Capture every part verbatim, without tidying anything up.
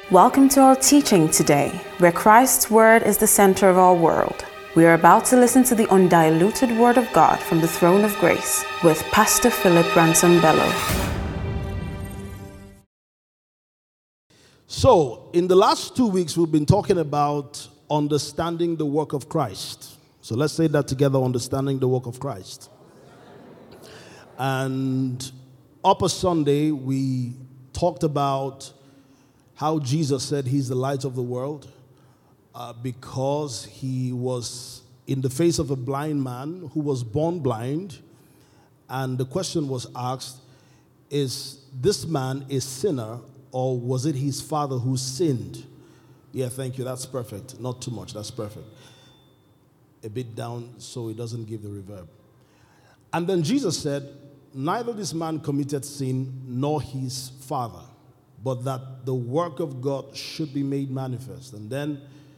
Welcome to our teaching today, where Christ's Word is the center of our world. We are about to listen to the undiluted Word of God from the throne of grace with Pastor Philip Ransom Bello. So, in the last two weeks, we've been talking about understanding the work of Christ. So let's say that together, understanding the work of Christ. And Upper Sunday, we talked about how Jesus said he's the light of the world uh, because he was in the face of a blind man who was born blind. And the question was asked, is this man a sinner, or was it his father who sinned? Yeah, thank you. That's perfect. Not too much. That's perfect. A bit down so it doesn't give the reverb. And then Jesus said, neither this man committed sin nor his father, but that the work of God should be made manifest. And then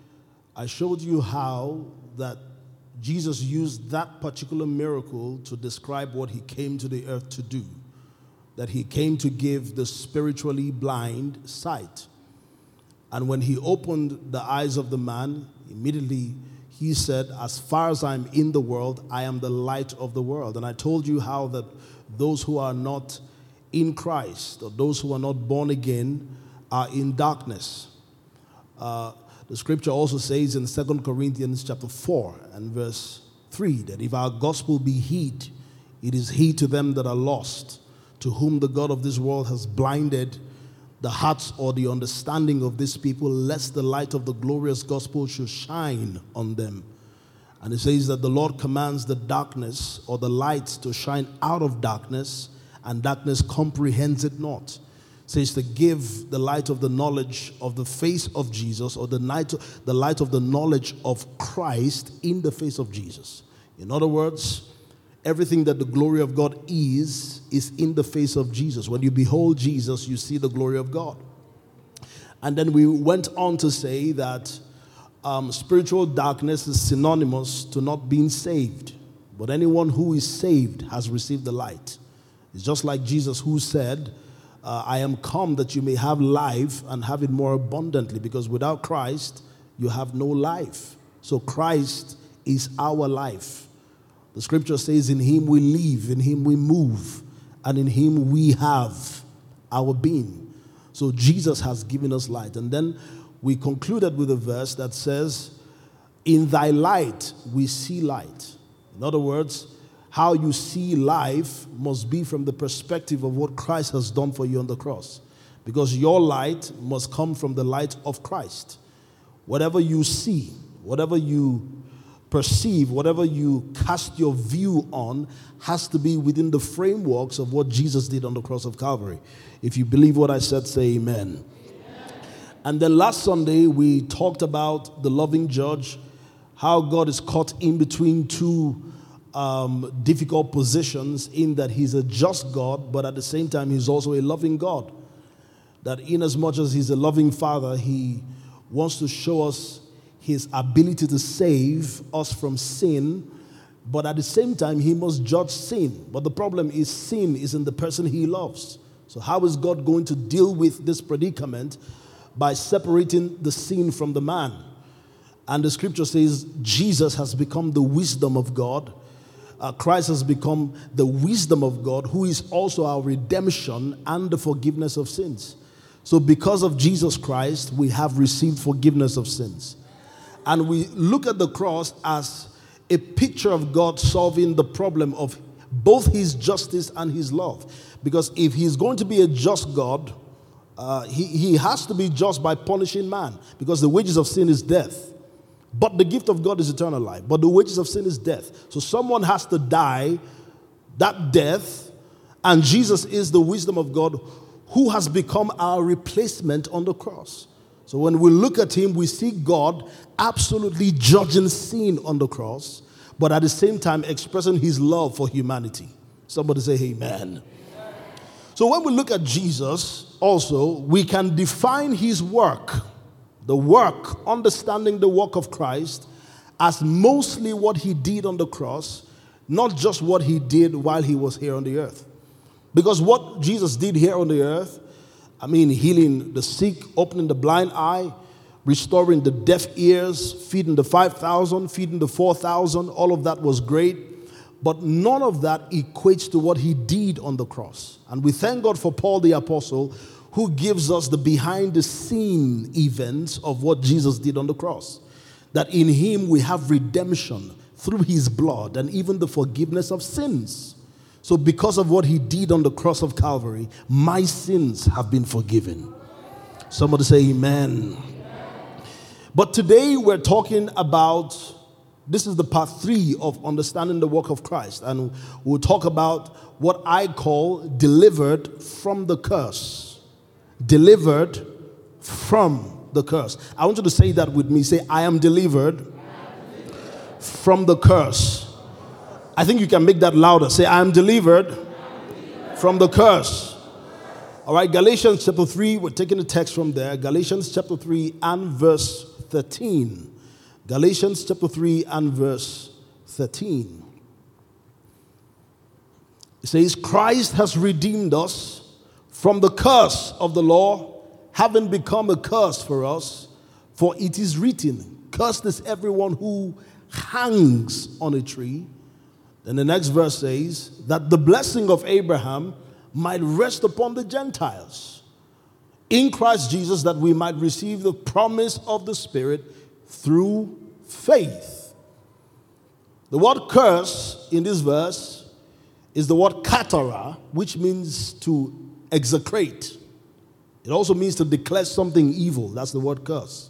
I showed you how that Jesus used that particular miracle to describe what he came to the earth to do. That he came to give the spiritually blind sight. And when he opened the eyes of the man, immediately he said, as far as I'm in the world, I am the light of the world. And I told you how that those who are not in Christ, or those who are not born again, are in darkness. Uh, the scripture also says in Second Corinthians chapter four and verse three, that if our gospel be hid, it is hid to them that are lost, to whom the God of this world has blinded the hearts or the understanding of these people, lest the light of the glorious gospel should shine on them. And it says that the Lord commands the darkness or the light to shine out of darkness, and darkness comprehends it not. It says to give the light of the knowledge of the face of Jesus, or the light, the light of the knowledge of Christ in the face of Jesus. In other words, everything that the glory of God is, is in the face of Jesus. When you behold Jesus, you see the glory of God. And then we went on to say that um, spiritual darkness is synonymous to not being saved. But anyone who is saved has received the light. It's just like Jesus who said, uh, I am come that you may have life and have it more abundantly, because without Christ, you have no life. So Christ is our life. The scripture says, in him we live, in him we move, and in him we have our being. So Jesus has given us light. And then we concluded with a verse that says, in thy light we see light. In other words, how you see life must be from the perspective of what Christ has done for you on the cross. Because your light must come from the light of Christ. Whatever you see, whatever you perceive, whatever you cast your view on, has to be within the frameworks of what Jesus did on the cross of Calvary. If you believe what I said, say amen. Amen. And then last Sunday, we talked about the loving judge, how God is caught in between two um, difficult positions, in that he's a just God, but at the same time, he's also a loving God. That in as much as he's a loving Father, he wants to show us his ability to save us from sin, but at the same time, he must judge sin. But the problem is, sin is in the person he loves. So how is God going to deal with this predicament? By separating the sin from the man. And the scripture says Jesus has become the wisdom of God. Uh, Christ has become the wisdom of God, who is also our redemption and the forgiveness of sins. So because of Jesus Christ, we have received forgiveness of sins. And we look at the cross as a picture of God solving the problem of both his justice and his love. Because if he's going to be a just God, uh, he, he has to be just by punishing man. Because the wages of sin is death. But the gift of God is eternal life. But the wages of sin is death. So someone has to die that death. And Jesus is the wisdom of God, who has become our replacement on the cross. So when we look at him, we see God absolutely judging sin on the cross, but at the same time expressing his love for humanity. Somebody say amen. Amen. So when we look at Jesus, also, we can define his work, the work, understanding the work of Christ, as mostly what he did on the cross, not just what he did while he was here on the earth. Because what Jesus did here on the earth I mean, healing the sick, opening the blind eye, restoring the deaf ears, feeding the five thousand, feeding the four thousand. All of that was great. But none of that equates to what he did on the cross. And we thank God for Paul the Apostle, who gives us the behind-the-scene events of what Jesus did on the cross. That in him we have redemption through his blood and even the forgiveness of sins. So because of what he did on the cross of Calvary, my sins have been forgiven. Somebody say amen. But today we're talking about, this is the part three of understanding the work of Christ. And we'll talk about what I call delivered from the curse. Delivered from the curse. I want you to say that with me. Say, I am delivered, I am delivered. From the curse. I think you can make that louder. Say, I am delivered, I am delivered. From the curse. All right, Galatians chapter three, we're taking the text from there. Galatians chapter three and verse thirteen. Galatians chapter three and verse thirteen. It says, Christ has redeemed us from the curse of the law, having become a curse for us, for it is written, cursed is everyone who hangs on a tree. Then the next verse says, that the blessing of Abraham might rest upon the Gentiles in Christ Jesus, that we might receive the promise of the Spirit through faith. The word curse in this verse is the word katara, which means to execrate. It also means to declare something evil. That's the word curse.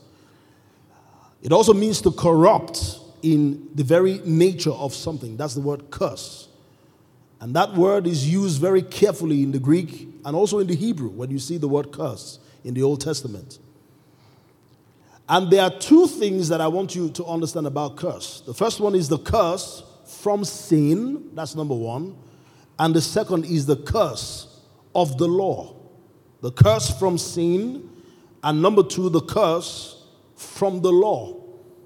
It also means to corrupt in the very nature of something. That's the word curse. And that word is used very carefully in the Greek and also in the Hebrew when you see the word curse in the Old Testament. And there are two things that I want you to understand about curse. The first one is the curse from sin. That's number one. And the second is the curse of the law. The curse from sin. And number two, the curse from the law.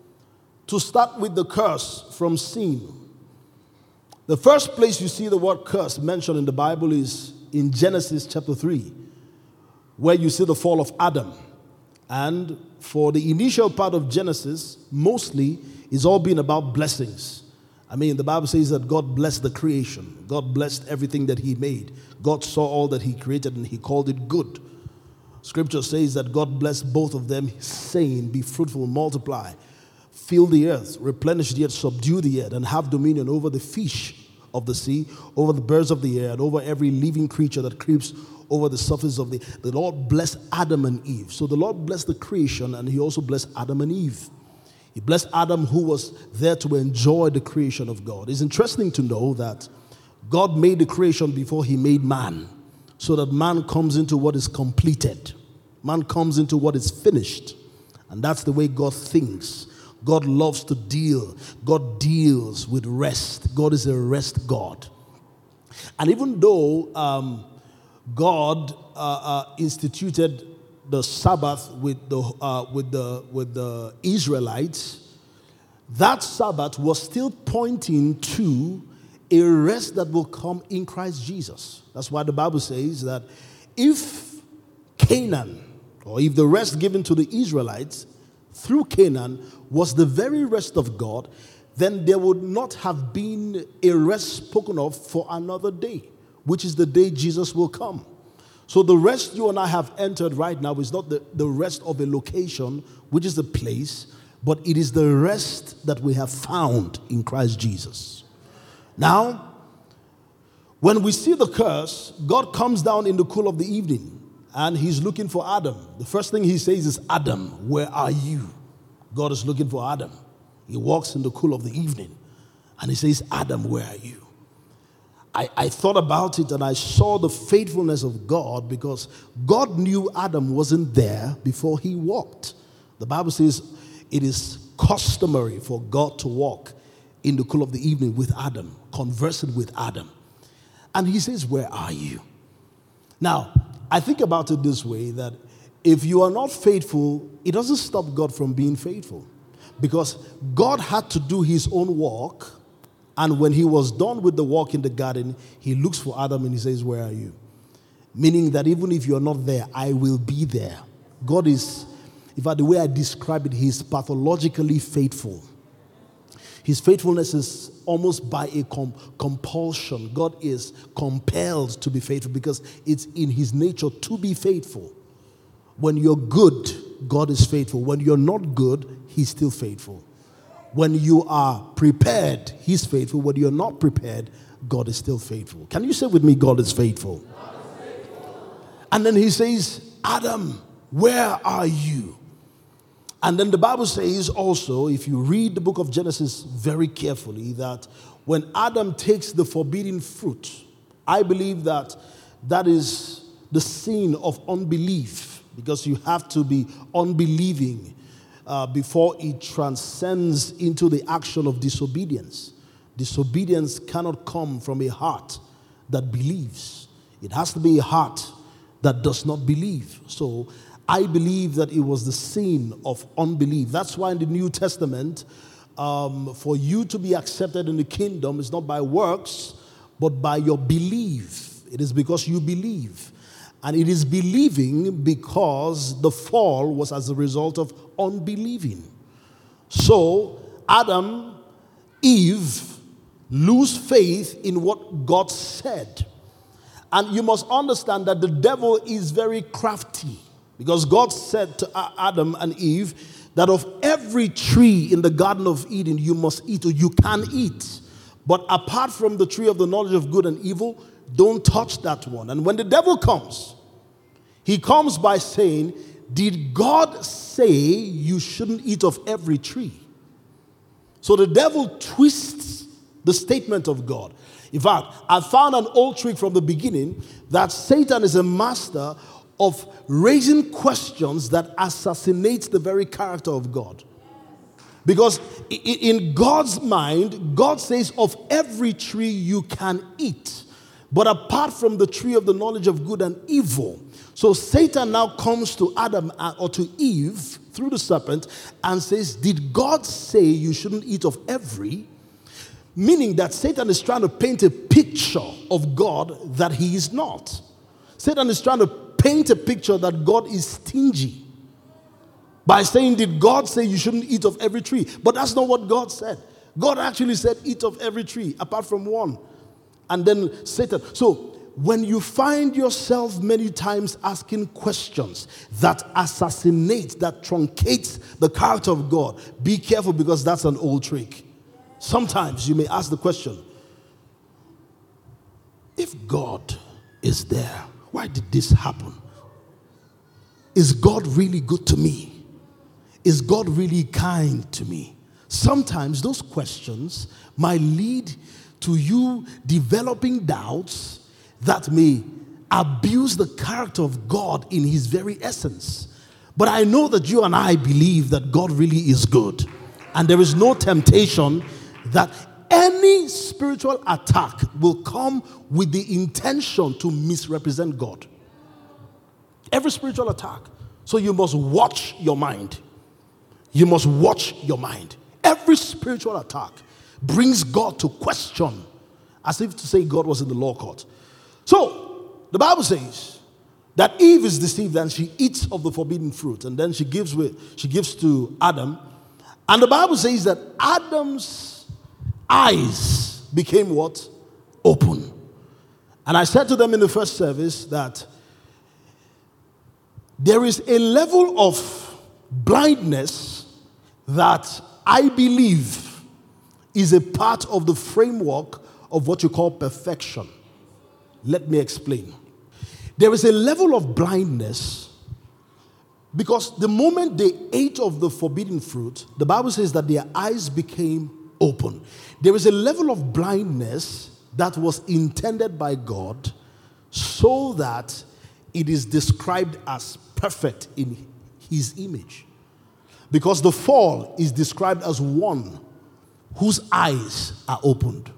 To start with the curse from sin. The first place you see the word curse mentioned in the Bible is in Genesis chapter three, where you see the fall of Adam. And for the initial part of Genesis, mostly, it's all been about blessings. I mean, the Bible says that God blessed the creation. God blessed everything that he made. God saw all that he created and he called it good. Scripture says that God blessed both of them, saying, be fruitful, multiply, fill the earth, replenish the earth, subdue the earth, and have dominion over the fish of the sea, over the birds of the air, and over every living creature that creeps over the surface of the... The Lord blessed Adam and Eve. So the Lord blessed the creation, and he also blessed Adam and Eve. He blessed Adam, who was there to enjoy the creation of God. It's interesting to know that God made the creation before he made man, so that man comes into what is completed. Man comes into what is finished. And that's the way God thinks. God loves to deal. God deals with rest. God is a rest God. And even though um, God uh, uh, instituted the Sabbath with the, uh, with, the, with the Israelites, that Sabbath was still pointing to a rest that will come in Christ Jesus. That's why the Bible says that if Canaan, or if the rest given to the Israelites through Canaan was the very rest of God, then there would not have been a rest spoken of for another day, which is the day Jesus will come. So the rest you and I have entered right now is not the, the rest of a location, which is a place, but it is the rest that we have found in Christ Jesus. Now, when we see the curse, God comes down in the cool of the evening, and he's looking for Adam. The first thing he says is, Adam, where are you? God is looking for Adam. He walks in the cool of the evening, and he says, Adam, where are you? I, I thought about it, and I saw the faithfulness of God, because God knew Adam wasn't there before he walked. The Bible says it is customary for God to walk in the cool of the evening with Adam, conversing with Adam. And he says, where are you? Now, I think about it this way, that if you are not faithful, it doesn't stop God from being faithful. Because God had to do his own work, and when he was done with the work in the garden, he looks for Adam and he says, where are you? Meaning that even if you're not there, I will be there. God is, in fact, the way I describe it, He's pathologically faithful. His faithfulness is almost by a com- compulsion. God is compelled to be faithful because it's in His nature to be faithful. When you're good, God is faithful. When you're not good, He's still faithful. When you are prepared, He's faithful. When you're not prepared, God is still faithful. Can you say with me, God is faithful? God is faithful. And then He says, Adam, where are you? And then the Bible says also, if you read the book of Genesis very carefully, that when Adam takes the forbidden fruit, I believe that that is the sin of unbelief, because you have to be unbelieving uh, before it transcends into the action of disobedience. Disobedience cannot come from a heart that believes. It has to be a heart that does not believe. So I believe that it was the sin of unbelief. That's why in the New Testament, um, for you to be accepted in the kingdom is not by works, but by your belief. It is because you believe. And it is believing because the fall was as a result of unbelieving. So Adam, Eve, lose faith in what God said. And you must understand that the devil is very crafty. Because God said to Adam and Eve that of every tree in the Garden of Eden you must eat, or you can eat. But apart from the tree of the knowledge of good and evil, don't touch that one. And when the devil comes, he comes by saying, did God say you shouldn't eat of every tree? So the devil twists the statement of God. In fact, I found an old trick from the beginning that Satan is a master of raising questions that assassinate the very character of God. Because in God's mind, God says of every tree you can eat, but apart from the tree of the knowledge of good and evil. So Satan now comes to Adam or to Eve through the serpent and says, did God say you shouldn't eat of every? Meaning that Satan is trying to paint a picture of God that he is not. Satan is trying to paint a picture that God is stingy by saying, did God say you shouldn't eat of every tree? But that's not what God said. God actually said, eat of every tree apart from one. And then Satan. So when you find yourself many times asking questions that assassinate, that truncates the character of God, be careful, because that's an old trick. Sometimes you may ask the question, if God is there, why did this happen? Is God really good to me? Is God really kind to me? Sometimes those questions might lead to you developing doubts that may abuse the character of God in His very essence. But I know that you and I believe that God really is good. And there is no temptation that any spiritual attack will come with the intention to misrepresent God. Every spiritual attack. So you must watch your mind. You must watch your mind. Every spiritual attack brings God to question, as if to say God was in the law court. So the Bible says that Eve is deceived and she eats of the forbidden fruit, and then she gives with she gives to Adam. And the Bible says that Adam's eyes became what? Open. And I said to them in the first service that there is a level of blindness that I believe is a part of the framework of what you call perfection. Let me explain. There is a level of blindness because the moment they ate of the forbidden fruit, the Bible says that their eyes became open. There is a level of blindness that was intended by God so that it is described as perfect in His image. Because the fall is described as one whose eyes are opened.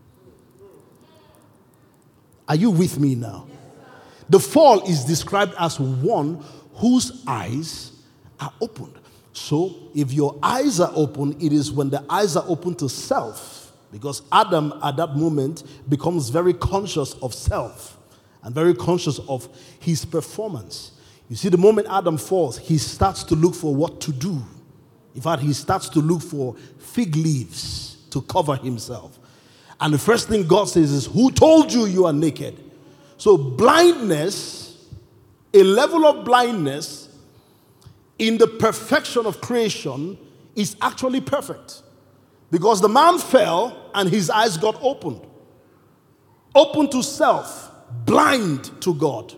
Are you with me now? The fall is described as one whose eyes are opened. So, if your eyes are open, it is when the eyes are open to self. Because Adam, at that moment, becomes very conscious of self. and very conscious of his performance. You see, the moment Adam falls, he starts to look for what to do. In fact, he starts to look for fig leaves to cover himself. And the first thing God says is, who told you you are naked? So blindness, a level of blindness in the perfection of creation is actually perfect. Because the man fell and his eyes got opened. Open to self, blind to God.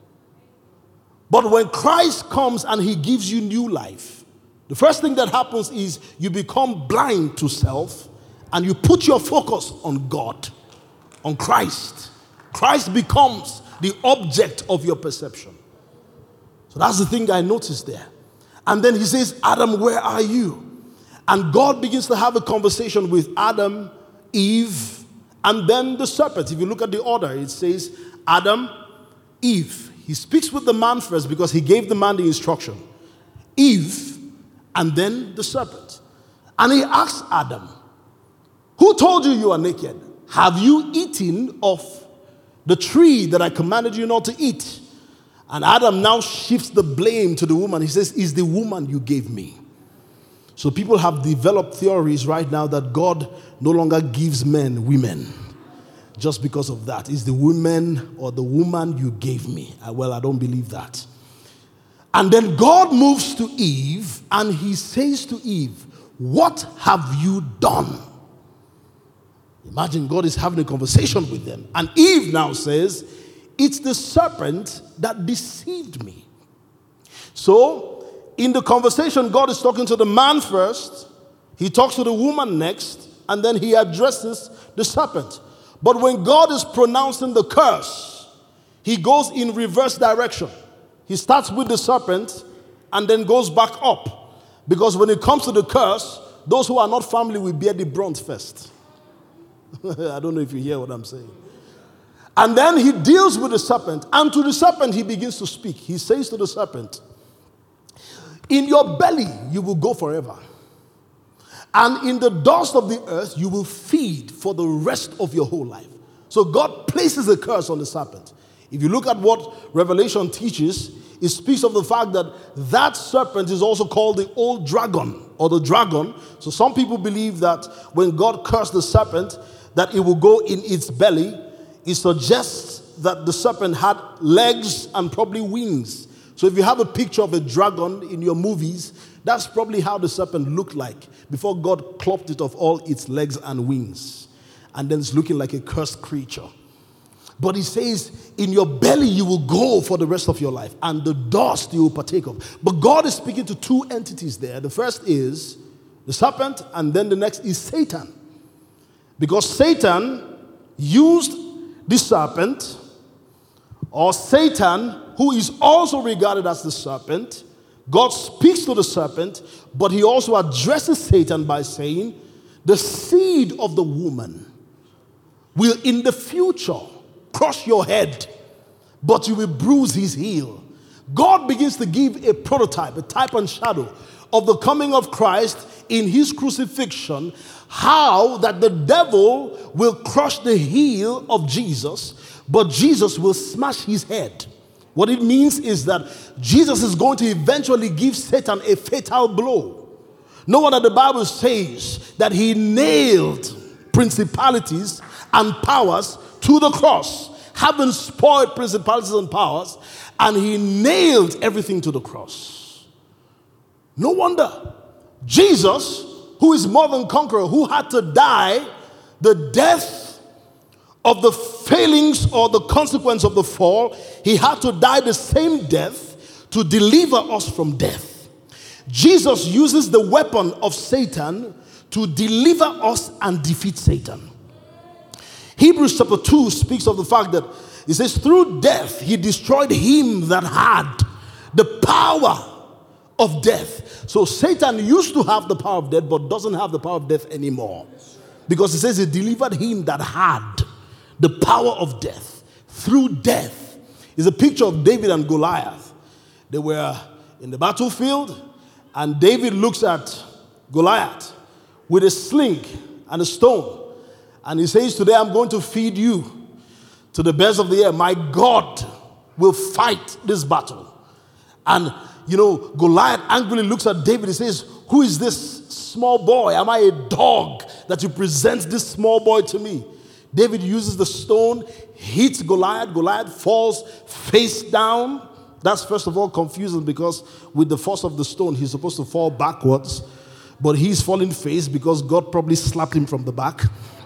But when Christ comes and he gives you new life, the first thing that happens is you become blind to self and you put your focus on God, on Christ. Christ becomes the object of your perception. So that's the thing I noticed there. And then he says, Adam, where are you? And God begins to have a conversation with Adam, Eve, and then the serpent. If you look at the order, it says Adam, Eve. He speaks with the man first because he gave the man the instruction. Eve, and then the serpent. And he asks Adam, who told you you are naked? Have you eaten of the tree that I commanded you not to eat? And Adam now shifts the blame to the woman. He says, it's the woman you gave me. So people have developed theories right now that God no longer gives men women. Just because of that. It's the woman or the woman you gave me. Well, I don't believe that. And then God moves to Eve and he says to Eve, what have you done? Imagine God is having a conversation with them. And Eve now says, it's the serpent that deceived me. So, in the conversation, God is talking to the man first, he talks to the woman next, and then he addresses the serpent. But when God is pronouncing the curse, he goes in reverse direction. He starts with the serpent and then goes back up. Because when it comes to the curse, those who are not family will bear the brunt first. I don't know if you hear what I'm saying. And then he deals with the serpent, and to the serpent he begins to speak. He says to the serpent, in your belly you will go forever, and in the dust of the earth you will feed for the rest of your whole life. So God places a curse on the serpent. If you look at what Revelation teaches, it speaks of the fact that that serpent is also called the old dragon or the dragon. So some people believe that when God cursed the serpent, that it will go in its belly. It suggests that the serpent had legs and probably wings. So if you have a picture of a dragon in your movies, that's probably how the serpent looked like before God clopped it of all its legs and wings. And then it's looking like a cursed creature. But he says, in your belly you will go for the rest of your life, and the dust you will partake of. But God is speaking to two entities there. The first is the serpent, and then the next is Satan. Because Satan used the serpent, or Satan, who is also regarded as the serpent. God speaks to the serpent, but he also addresses Satan by saying, the seed of the woman will in the future crush your head, but you will bruise his heel. God begins to give a prototype, a type and shadow of the coming of Christ in his crucifixion, how that the devil will crush the heel of Jesus, but Jesus will smash his head. What it means is that Jesus is going to eventually give Satan a fatal blow. No wonder the Bible says that he nailed principalities and powers to the cross, having spoiled principalities and powers, and he nailed everything to the cross. No wonder Jesus, who is more than conqueror, who had to die the death of the failings or the consequence of the fall, he had to die the same death to deliver us from death. Jesus uses the weapon of Satan to deliver us and defeat Satan. Hebrews chapter two speaks of the fact that it says, through death he destroyed him that had the power of death. So Satan used to have the power of death, but doesn't have the power of death anymore. Because it says he delivered him that had the power of death. Through death is a picture of David and Goliath. They were in the battlefield, and David looks at Goliath with a sling and a stone. And he says, today I'm going to feed you to the birds of the air, my God will fight this battle. And, you know, Goliath angrily looks at David and says, who is this small boy? Am I a dog that you present this small boy to me? David uses the stone, hits Goliath. Goliath falls face down. That's first of all confusing because with the force of the stone, he's supposed to fall backwards. But he's falling face because God probably slapped him from the back.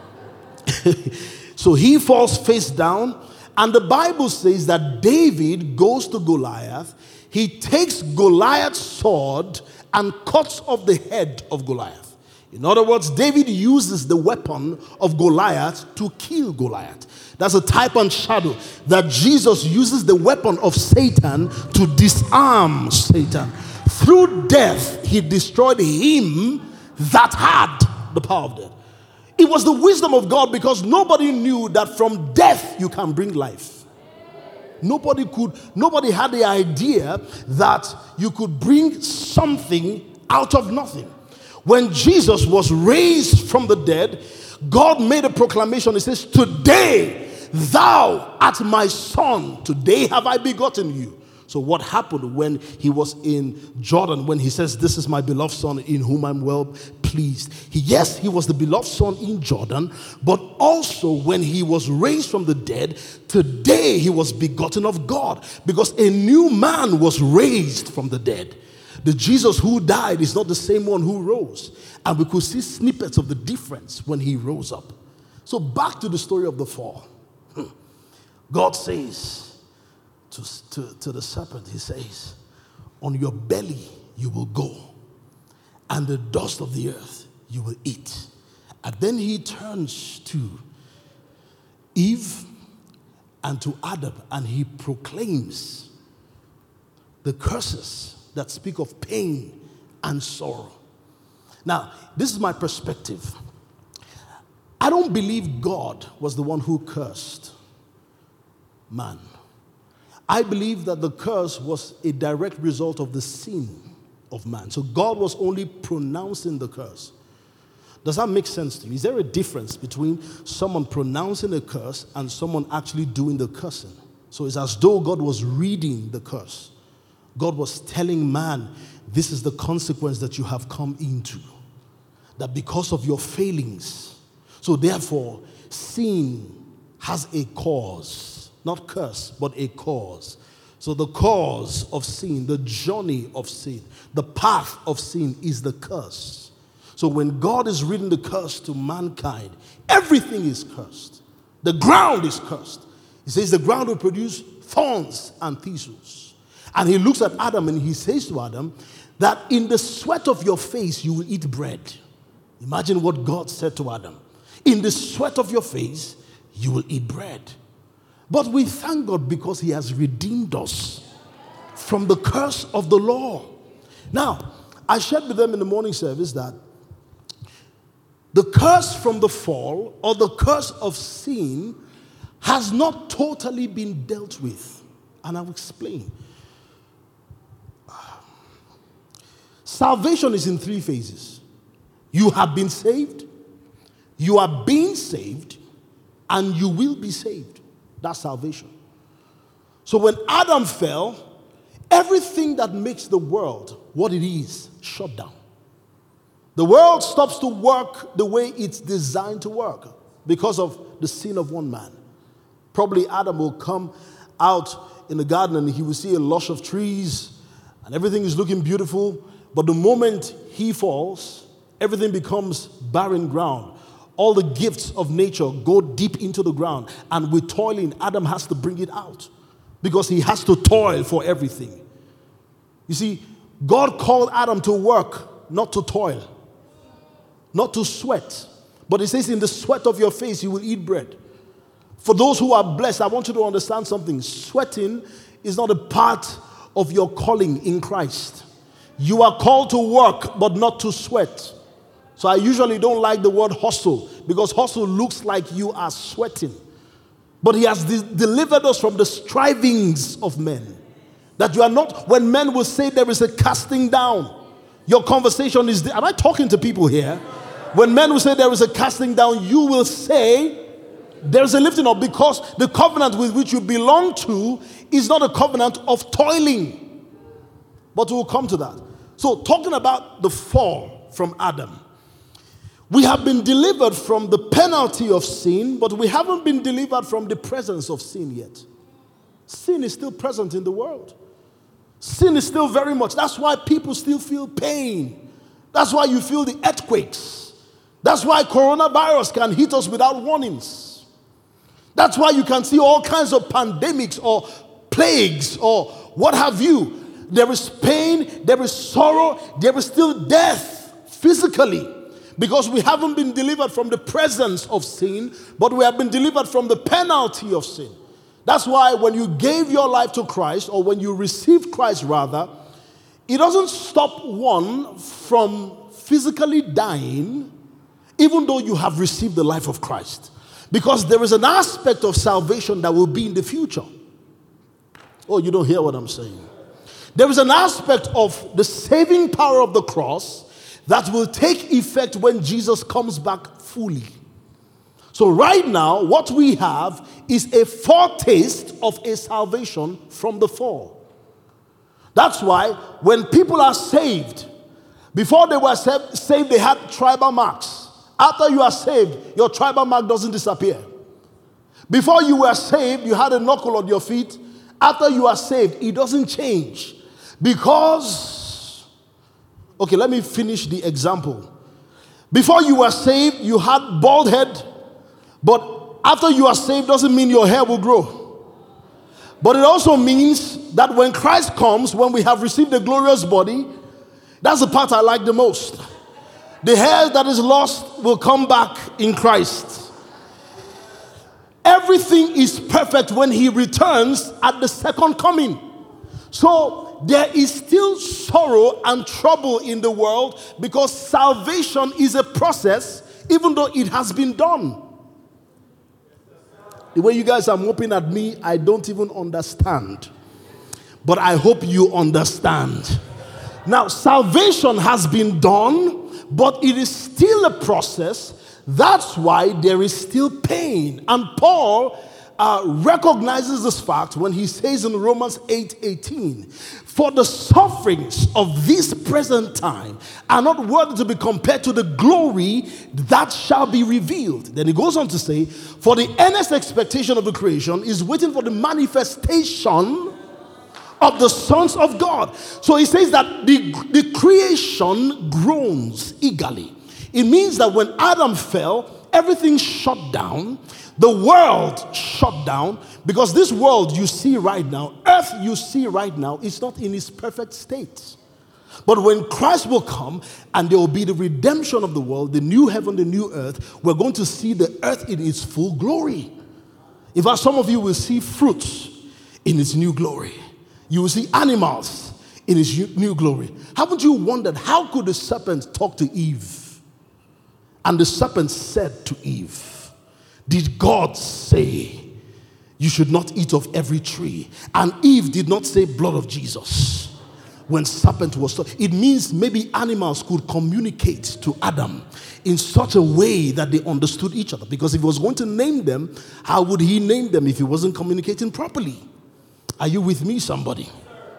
So he falls face down. And the Bible says that David goes to Goliath. He takes Goliath's sword and cuts off the head of Goliath. In other words, David uses the weapon of Goliath to kill Goliath. That's a type and shadow that Jesus uses the weapon of Satan to disarm Satan. Through death, he destroyed him that had the power of death. It was the wisdom of God because nobody knew that from death you can bring life. Nobody could, nobody had the idea that you could bring something out of nothing. When Jesus was raised from the dead, God made a proclamation. He says, today thou art my son. Today have I begotten you. So what happened when he was in Jordan, when he says, this is my beloved son in whom I'm well pleased. He, yes, he was the beloved son in Jordan, but also when he was raised from the dead, today he was begotten of God because a new man was raised from the dead. The Jesus who died is not the same one who rose. And we could see snippets of the difference when he rose up. So back to the story of the fall. God says, To, to, to the serpent, he says, on your belly you will go, and the dust of the earth you will eat. And then he turns to Eve and to Adam, and he proclaims the curses that speak of pain and sorrow. Now, this is my perspective. I don't believe God was the one who cursed man. I believe that the curse was a direct result of the sin of man. So God was only pronouncing the curse. Does that make sense to you? Is there a difference between someone pronouncing a curse and someone actually doing the cursing? So it's as though God was reading the curse. God was telling man, this is the consequence that you have come into. That because of your failings, so therefore sin has a cause. Not curse, but a cause. So the cause of sin, the journey of sin, the path of sin is the curse. So when God is reading the curse to mankind, everything is cursed. The ground is cursed. He says the ground will produce thorns and thistles. And he looks at Adam and he says to Adam that in the sweat of your face you will eat bread. Imagine what God said to Adam. In the sweat of your face you will eat bread. But we thank God because he has redeemed us from the curse of the law. Now, I shared with them in the morning service that the curse from the fall or the curse of sin has not totally been dealt with. And I'll explain. Salvation is in three phases. You have been saved, you are being saved, and you will be saved. That's salvation. So when Adam fell, everything that makes the world what it is shut down. The world stops to work the way it's designed to work because of the sin of one man. Probably Adam will come out in the garden and he will see a lush of trees and everything is looking beautiful. But the moment he falls, everything becomes barren ground. All the gifts of nature go deep into the ground. And with toiling, Adam has to bring it out. Because he has to toil for everything. You see, God called Adam to work, not to toil. Not to sweat. But he says, in the sweat of your face, you will eat bread. For those who are blessed, I want you to understand something. Sweating is not a part of your calling in Christ. You are called to work, but not to sweat. So I usually don't like the word hustle because hustle looks like you are sweating. But he has de- delivered us from the strivings of men. That you are not, when men will say there is a casting down, your conversation is, am I talking to people here? When men will say there is a casting down, you will say There's a lifting up because the covenant with which you belong to is not a covenant of toiling. But we'll come to that. So, talking about the fall from Adam, we have been delivered from the penalty of sin, but we haven't been delivered from the presence of sin yet. Sin is still present in the world. Sin is still very much. That's why people still feel pain. That's why you feel the earthquakes. That's why coronavirus can hit us without warnings. That's why you can see all kinds of pandemics or plagues or what have you. There is pain, there is sorrow, there is still death physically because we haven't been delivered from the presence of sin, but we have been delivered from the penalty of sin. That's why when you gave your life to Christ, or when you received Christ rather, it doesn't stop one from physically dying even though you have received the life of Christ. Because there is an aspect of salvation that will be in the future. Oh, you don't hear what I'm saying. There is an aspect of the saving power of the cross that will take effect when Jesus comes back fully. So right now, what we have is a foretaste of a salvation from the fall. That's why when people are saved, before they were saved, they had tribal marks. After you are saved, your tribal mark doesn't disappear. Before you were saved, you had a knuckle on your feet. After you are saved, it doesn't change. Because, okay, let me finish the example. Before you were saved, you had bald head. But after you are saved, doesn't mean your hair will grow. But it also means that when Christ comes, when we have received a glorious body, that's the part I like the most. The hair that is lost will come back in Christ. Everything is perfect when he returns at the second coming. So there is still sorrow and trouble in the world because salvation is a process even though it has been done. The way you guys are moping at me, I don't even understand. But I hope you understand. Now, salvation has been done, but it is still a process. That's why there is still pain. And Paul uh, recognizes this fact when he says in Romans eight eighteen, for the sufferings of this present time are not worthy to be compared to the glory that shall be revealed. Then he goes on to say, for the earnest expectation of the creation is waiting for the manifestation of the sons of God. So he says that the, the creation groans eagerly. It means that when Adam fell, everything shut down. The world shut down because this world you see right now, earth you see right now, is not in its perfect state. But when Christ will come and there will be the redemption of the world, the new heaven, the new earth, we're going to see the earth in its full glory. In fact, some of you will see fruits in its new glory. You will see animals in its new glory. Haven't you wondered how could the serpent talk to Eve? And the serpent said to Eve, did God say you should not eat of every tree? And Eve did not say blood of Jesus. When serpent was talking, it means maybe animals could communicate to Adam in such a way that they understood each other. Because if he was going to name them, how would he name them if he wasn't communicating properly? Are you with me, somebody?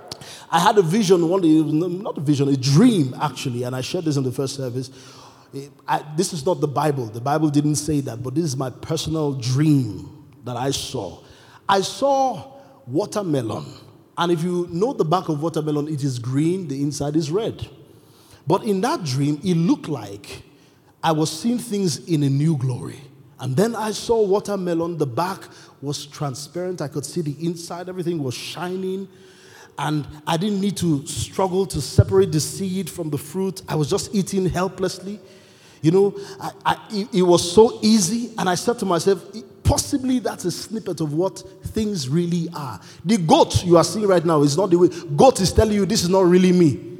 I had a vision one day, not a vision, a dream actually, and I shared this in the first service. I, this is not the Bible. The Bible didn't say that, but this is my personal dream that I saw. I saw watermelon. And if you know the back of watermelon, it is green, the inside is red. But in that dream, it looked like I was seeing things in a new glory. And then I saw watermelon, the back was transparent. I could see the inside, everything was shining. And I didn't need to struggle to separate the seed from the fruit. I was just eating helplessly. You know, I, I, it, it was so easy. And I said to myself, possibly that's a snippet of what things really are. The goat you are seeing right now is not the way. Goat is telling you this is not really me.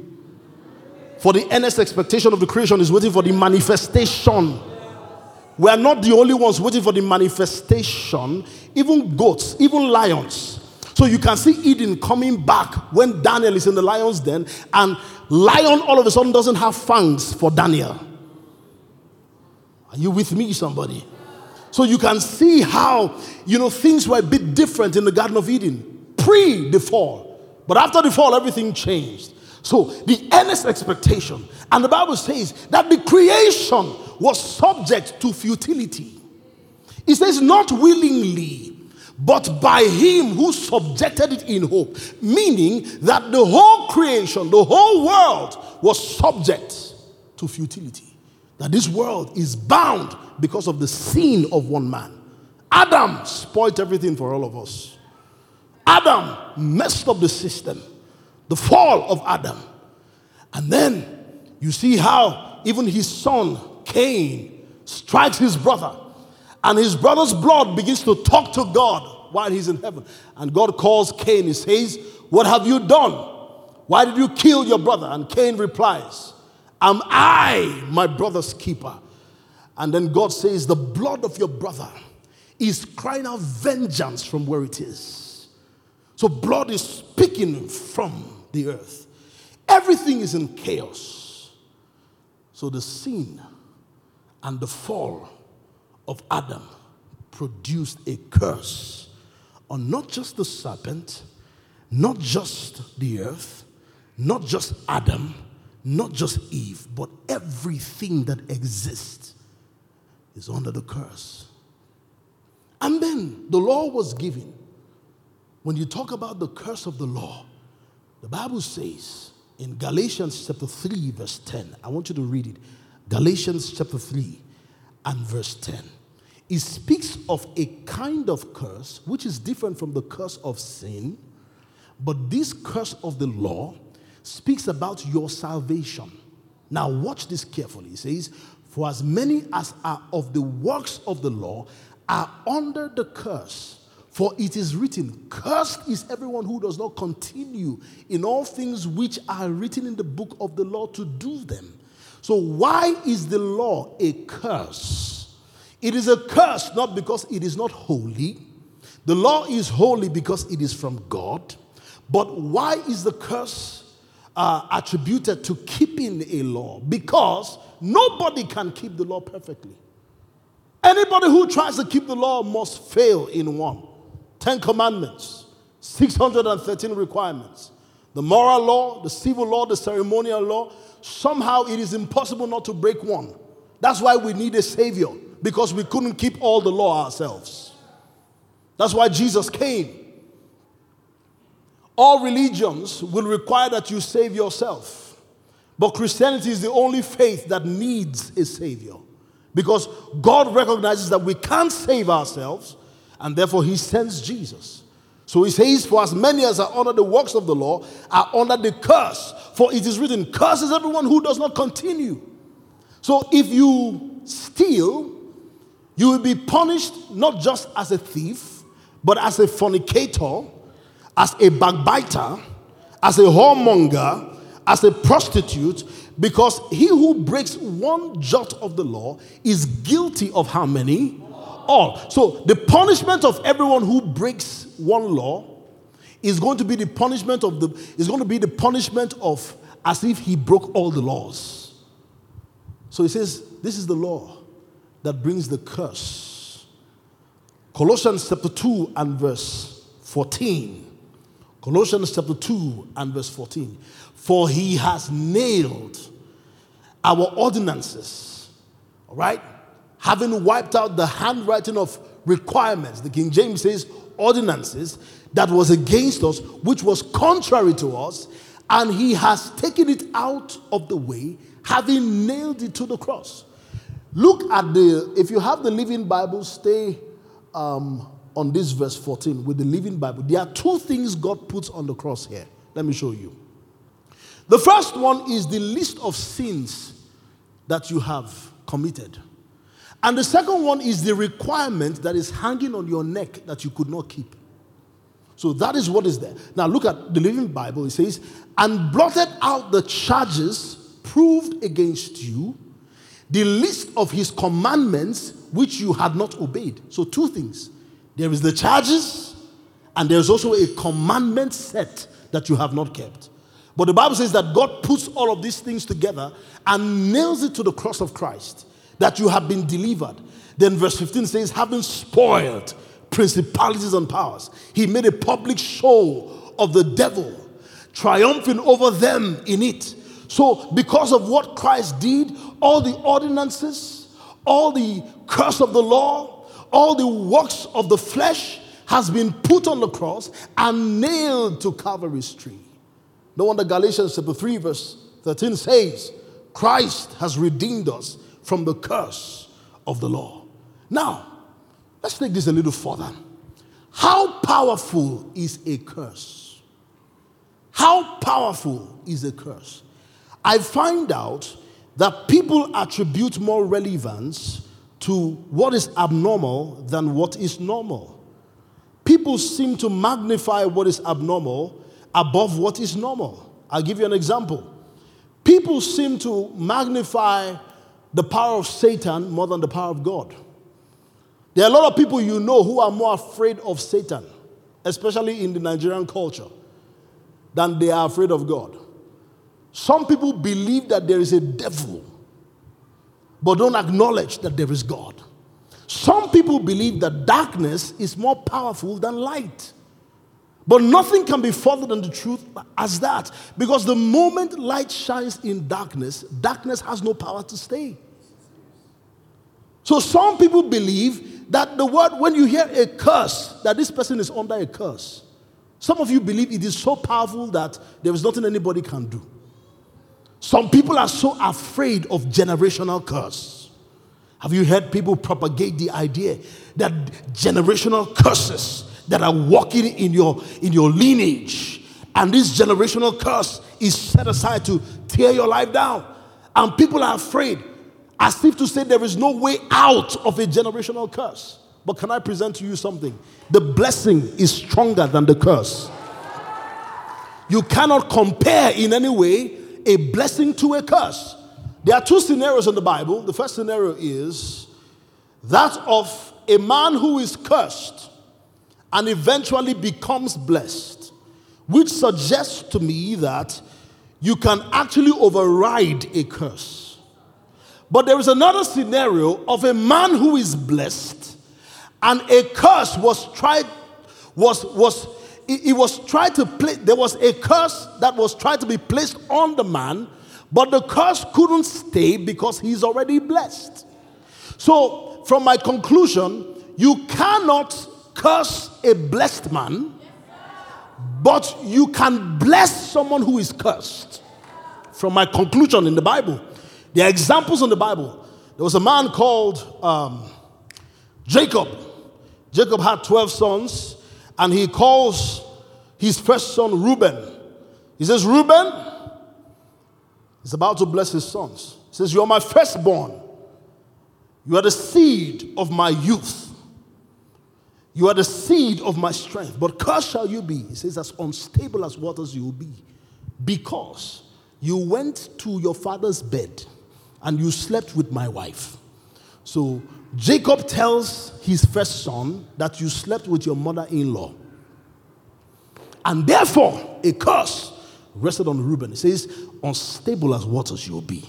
For the earnest expectation of the creation is waiting for the manifestation. We are not the only ones waiting for the manifestation. Even goats, even lions. So you can see Eden coming back when Daniel is in the lion's den, and lion all of a sudden doesn't have fangs for Daniel. Are you with me, somebody? So you can see how, you know, things were a bit different in the Garden of Eden, pre the fall. But after the fall, everything changed. So the earnest expectation, and the Bible says that the creation was subject to futility. It says not willingly, but by him who subjected it in hope. Meaning that the whole creation, the whole world was subject to futility. That this world is bound because of the sin of one man. Adam spoiled everything for all of us. Adam messed up the system. The fall of Adam. And then you see how even his son Cain strikes his brother. And his brother's blood begins to talk to God while he's in heaven. And God calls Cain. He says, "What have you done? Why did you kill your brother?" And Cain replies, "Am I my brother's keeper?" And then God says, "The blood of your brother is crying out vengeance from where it is." So blood is speaking from the earth. Everything is in chaos. So the sin and the fall of Adam produced a curse on not just the serpent, not just the earth, not just Adam, not just Eve, but everything that exists is under the curse. And then the law was given. When you talk about the curse of the law, the Bible says in Galatians chapter three, verse ten, I want you to read it. Galatians chapter three and verse ten. It speaks of a kind of curse which is different from the curse of sin, but this curse of the law speaks about your salvation. Now watch this carefully. It says, "For as many as are of the works of the law are under the curse. For it is written, cursed is everyone who does not continue in all things which are written in the book of the law to do them." So why is the law a curse? It is a curse not because it is not holy. The law is holy because it is from God. But why is the curse uh, attributed to keeping a law? Because nobody can keep the law perfectly. Anybody who tries to keep the law must fail in one. Ten commandments, six hundred thirteen requirements. The moral law, the civil law, the ceremonial law. Somehow it is impossible not to break one. That's why we need a savior, because we couldn't keep all the law ourselves. That's why Jesus came. All religions will require that you save yourself. But Christianity is the only faith that needs a savior. Because God recognizes that we can't save ourselves, and therefore he sends Jesus. So he says, "For as many as are under the works of the law are under the curse. For it is written, cursed is everyone who does not continue." So if you steal, you will be punished not just as a thief, but as a fornicator, as a backbiter, as a whoremonger, as a prostitute, because he who breaks one jot of the law is guilty of how many? All. So the punishment of everyone who breaks one law is going to be the punishment of the is going to be the punishment of as if he broke all the laws. So he says, this is the law that brings the curse. Colossians chapter two and verse fourteen. Colossians chapter two and verse fourteen. "For he has nailed our ordinances," all right, "having wiped out the handwriting of requirements." The King James says ordinances that was against us, which was contrary to us, and he has taken it out of the way, having nailed it to the cross. Look at the, if you have the Living Bible, stay um, on this verse fourteen with the Living Bible. There are two things God puts on the cross here. Let me show you. The first one is the list of sins that you have committed. And the second one is the requirement that is hanging on your neck that you could not keep. So that is what is there. Now look at the Living Bible. It says, "And blotted out the charges proved against you, the list of his commandments which you had not obeyed." So two things. There is the charges, and there's also a commandment set that you have not kept. But the Bible says that God puts all of these things together and nails it to the cross of Christ. that you have been delivered. Then verse fifteen says, having spoiled principalities and powers, he made a public show of the devil, triumphing over them in it. So because of what Christ did, all the ordinances, all the curse of the law, all the works of the flesh has been put on the cross and nailed to Calvary's tree. No wonder Galatians chapter three verse thirteen says, Christ has redeemed us from the curse of the law. Now, let's take this a little further. How powerful is a curse? How powerful is a curse? I find out that people attribute more relevance to what is abnormal than what is normal. People seem to magnify what is abnormal above what is normal. I'll give you an example. People seem to magnify the power of Satan more than the power of God. There are a lot of people you know who are more afraid of Satan, especially in the Nigerian culture, than they are afraid of God. Some people believe that there is a devil, but don't acknowledge that there is God. Some people believe that darkness is more powerful than light. But nothing can be further than the truth as that. Because the moment light shines in darkness, darkness has no power to stay. So some people believe that the word, when you hear a curse, that this person is under a curse. Some of you believe it is so powerful that there is nothing anybody can do. Some people are so afraid of generational curse. Have you heard people propagate the idea that generational curses that are walking in your, in your lineage, and this generational curse is set aside to tear your life down? And people are afraid, as if to say there is no way out of a generational curse. But can I present to you something? The blessing is stronger than the curse. You cannot compare in any way a blessing to a curse. There are two scenarios in the Bible. The first scenario is that of a man who is cursed and eventually becomes blessed, which suggests to me that you can actually override a curse. But there is another scenario of a man who is blessed and a curse was tried, was, was, it, it was tried to play, there was a curse that was tried to be placed on the man, but the curse couldn't stay because he's already blessed. So, from my conclusion, you cannot curse a blessed man, but you can bless someone who is cursed. From my conclusion in the Bible, there are examples in the Bible. There was a man called um, Jacob. Jacob had twelve sons, and he calls his first son Reuben. He says, Reuben, he's about to bless his sons. He says, you are my firstborn. You are the seed of my youth. You are the seed of my strength. But cursed shall you be. He says, as unstable as waters you will be. Because you went to your father's bed and you slept with my wife. So Jacob tells his first son that you slept with your mother-in-law. And therefore, a curse rested on Reuben. It says, unstable as waters you will be.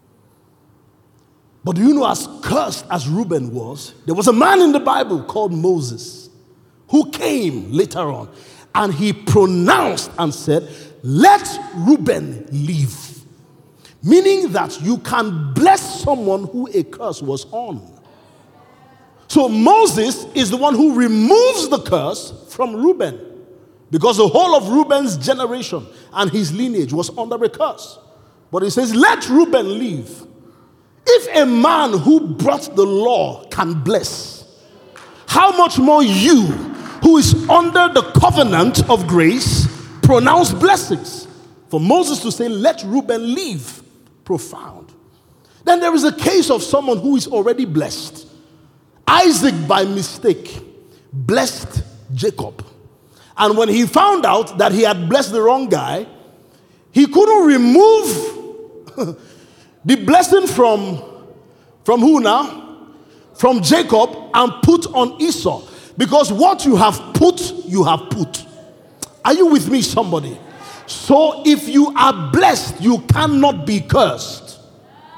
But do you know, as cursed as Reuben was, there was a man in the Bible called Moses who came later on, and he pronounced and said, let Reuben live. Meaning that you can bless someone who a curse was on. So Moses is the one who removes the curse from Reuben, because the whole of Reuben's generation and his lineage was under a curse. But he says, let Reuben live. If a man who brought the law can bless, how much more you, who is under the covenant of grace, pronounce blessings? For Moses to say, let Reuben live, profound. Then there is a case of someone who is already blessed. Isaac, by mistake, blessed Jacob. And when he found out that he had blessed the wrong guy, he couldn't remove the blessing from, from who now? From Jacob, and put on Esau. Because what you have put, you have put. Are you with me, somebody? So if you are blessed, you cannot be cursed.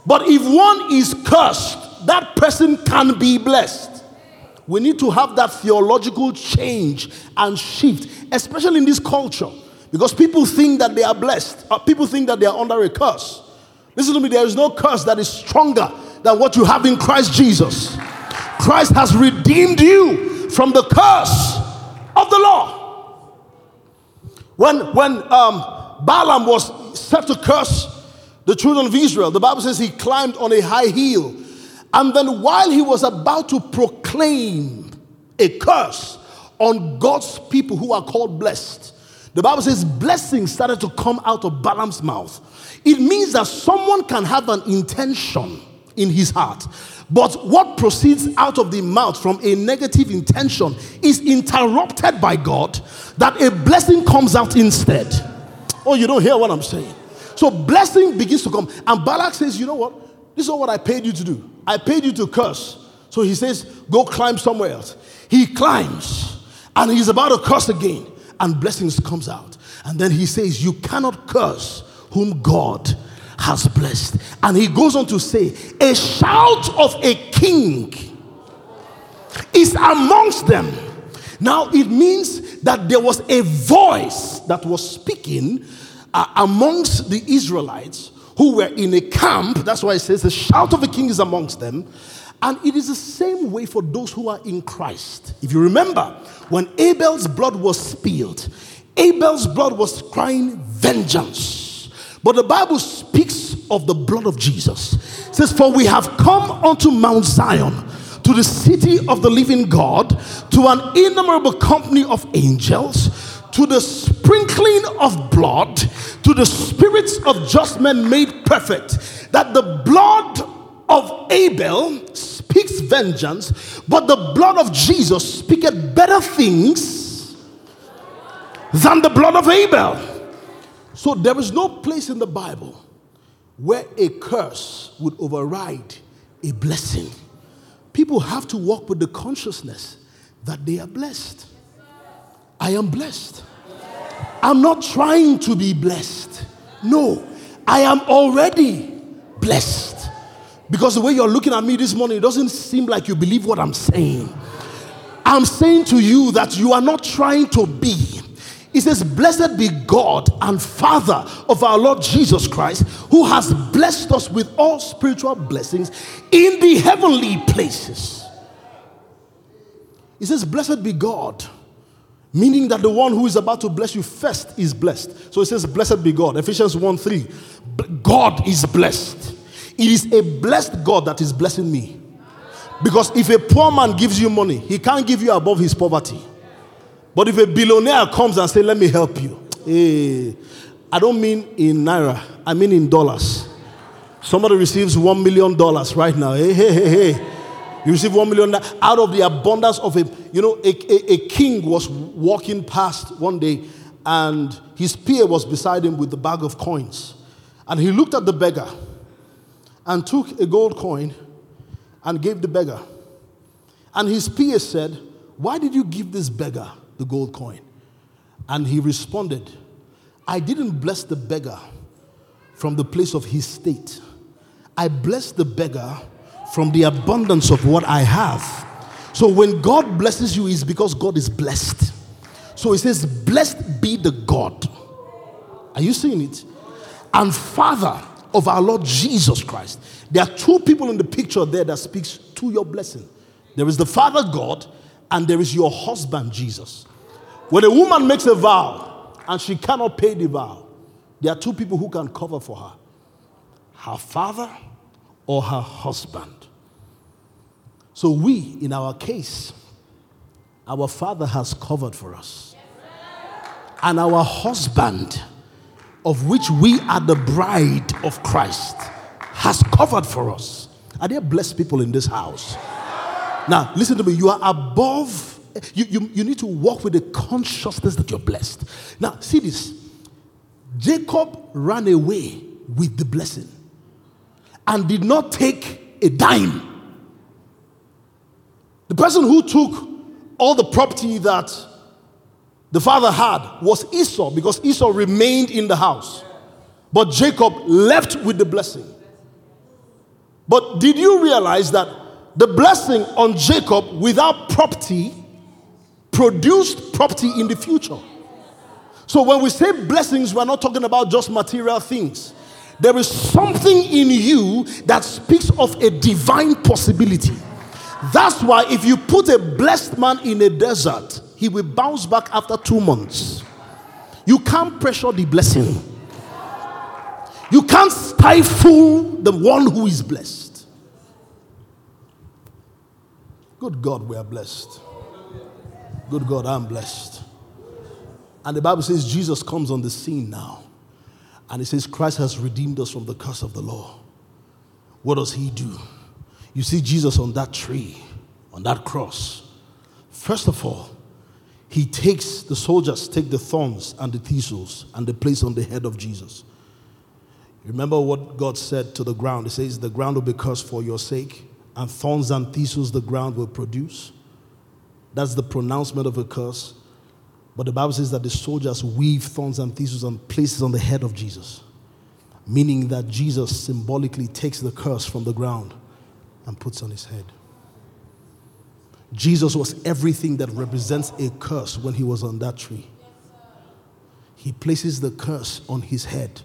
But if one is cursed, that person can be blessed. We need to have that theological change and shift, especially in this culture, because people think that they are blessed. Uh, people think that they are under a curse. Listen to me, there is no curse that is stronger than what you have in Christ Jesus. Christ has redeemed you from the curse of the law. When, when um, Balaam was set to curse the children of Israel, the Bible says he climbed on a high hill. And then while he was about to proclaim a curse on God's people who are called blessed, the Bible says blessings started to come out of Balaam's mouth. It means that someone can have an intention in his heart, but what proceeds out of the mouth from a negative intention is interrupted by God, that a blessing comes out instead. Oh, you don't hear what I'm saying? So blessing begins to come. And Balak says, you know what? This is not what I paid you to do. I paid you to curse. So he says, go climb somewhere else. He climbs and he's about to curse again. And blessings comes out. And then he says, you cannot curse whom God has blessed. And he goes on to say, a shout of a king is amongst them. Now it means that there was a voice that was speaking uh, amongst the Israelites who were in a camp. That's why it says the shout of a king is amongst them. And it is the same way for those who are in Christ. If you remember, when Abel's blood was spilled, Abel's blood was crying vengeance. But the Bible speaks of the blood of Jesus. It says, for we have come unto Mount Zion, to the city of the living God, to an innumerable company of angels, to the sprinkling of blood, to the spirits of just men made perfect, that the blood of Abel speaks vengeance, but the blood of Jesus speaketh better things than the blood of Abel. So there is no place in the Bible where a curse would override a blessing. People have to walk with the consciousness that they are blessed. I am blessed. I'm not trying to be blessed. No, I am already blessed. Because the way you're looking at me this morning, it doesn't seem like you believe what I'm saying. I'm saying to you that you are not trying to be. It says, blessed be God and Father of our Lord Jesus Christ, who has blessed us with all spiritual blessings in the heavenly places. It says, blessed be God, meaning that the one who is about to bless you first is blessed. So it says, blessed be God. Ephesians one three. God is blessed. It is a blessed God that is blessing me. Because if a poor man gives you money, he can't give you above his poverty. But if a billionaire comes and says, let me help you, hey, I don't mean in naira, I mean in dollars. Somebody receives one million dollars right now. Hey, hey, hey, hey. You receive one million out of the abundance of a, you know, a, a, a king was walking past one day and his peer was beside him with the bag of coins. And he looked at the beggar and took a gold coin and gave the beggar. And his peer said, why did you give this beggar the gold coin? And he responded, I didn't bless the beggar from the place of his state. I blessed the beggar from the abundance of what I have. So when God blesses you, it's because God is blessed. So it says, blessed be the God. Are you seeing it? And Father of our Lord Jesus Christ. There are two people in the picture there that speaks to your blessing. There is the Father God, and there is your husband Jesus. When a woman makes a vow and she cannot pay the vow, there are two people who can cover for her: her father or her husband. So we, in our case, our Father has covered for us. And our husband, of which we are the bride of Christ, has covered for us. Are there blessed people in this house? Now, listen to me. You are above, you, you, you need to walk with the consciousness that you're blessed. Now, see this. Jacob ran away with the blessing and did not take a dime. The person who took all the property that the father had was Esau, because Esau remained in the house. But Jacob left with the blessing. But did you realize that the blessing on Jacob without property produced property in the future? So when we say blessings, we're not talking about just material things. There is something in you that speaks of a divine possibility. That's why if you put a blessed man in a desert, he will bounce back after two months. You can't pressure the blessing. You can't stifle the one who is blessed. Good God, we are blessed. Good God, I'm blessed. And the Bible says Jesus comes on the scene now. And it says Christ has redeemed us from the curse of the law. What does he do? You see Jesus on that tree, on that cross. First of all, he takes, the soldiers take the thorns and the thistles and they place on the head of Jesus. Remember what God said to the ground. He says the ground will be cursed for your sake, and thorns and thistles the ground will produce. That's the pronouncement of a curse. But the Bible says that the soldiers weave thorns and thistles and places on the head of Jesus. Meaning that Jesus symbolically takes the curse from the ground and puts on his head. Jesus was everything that represents a curse when he was on that tree. He places the curse on his head.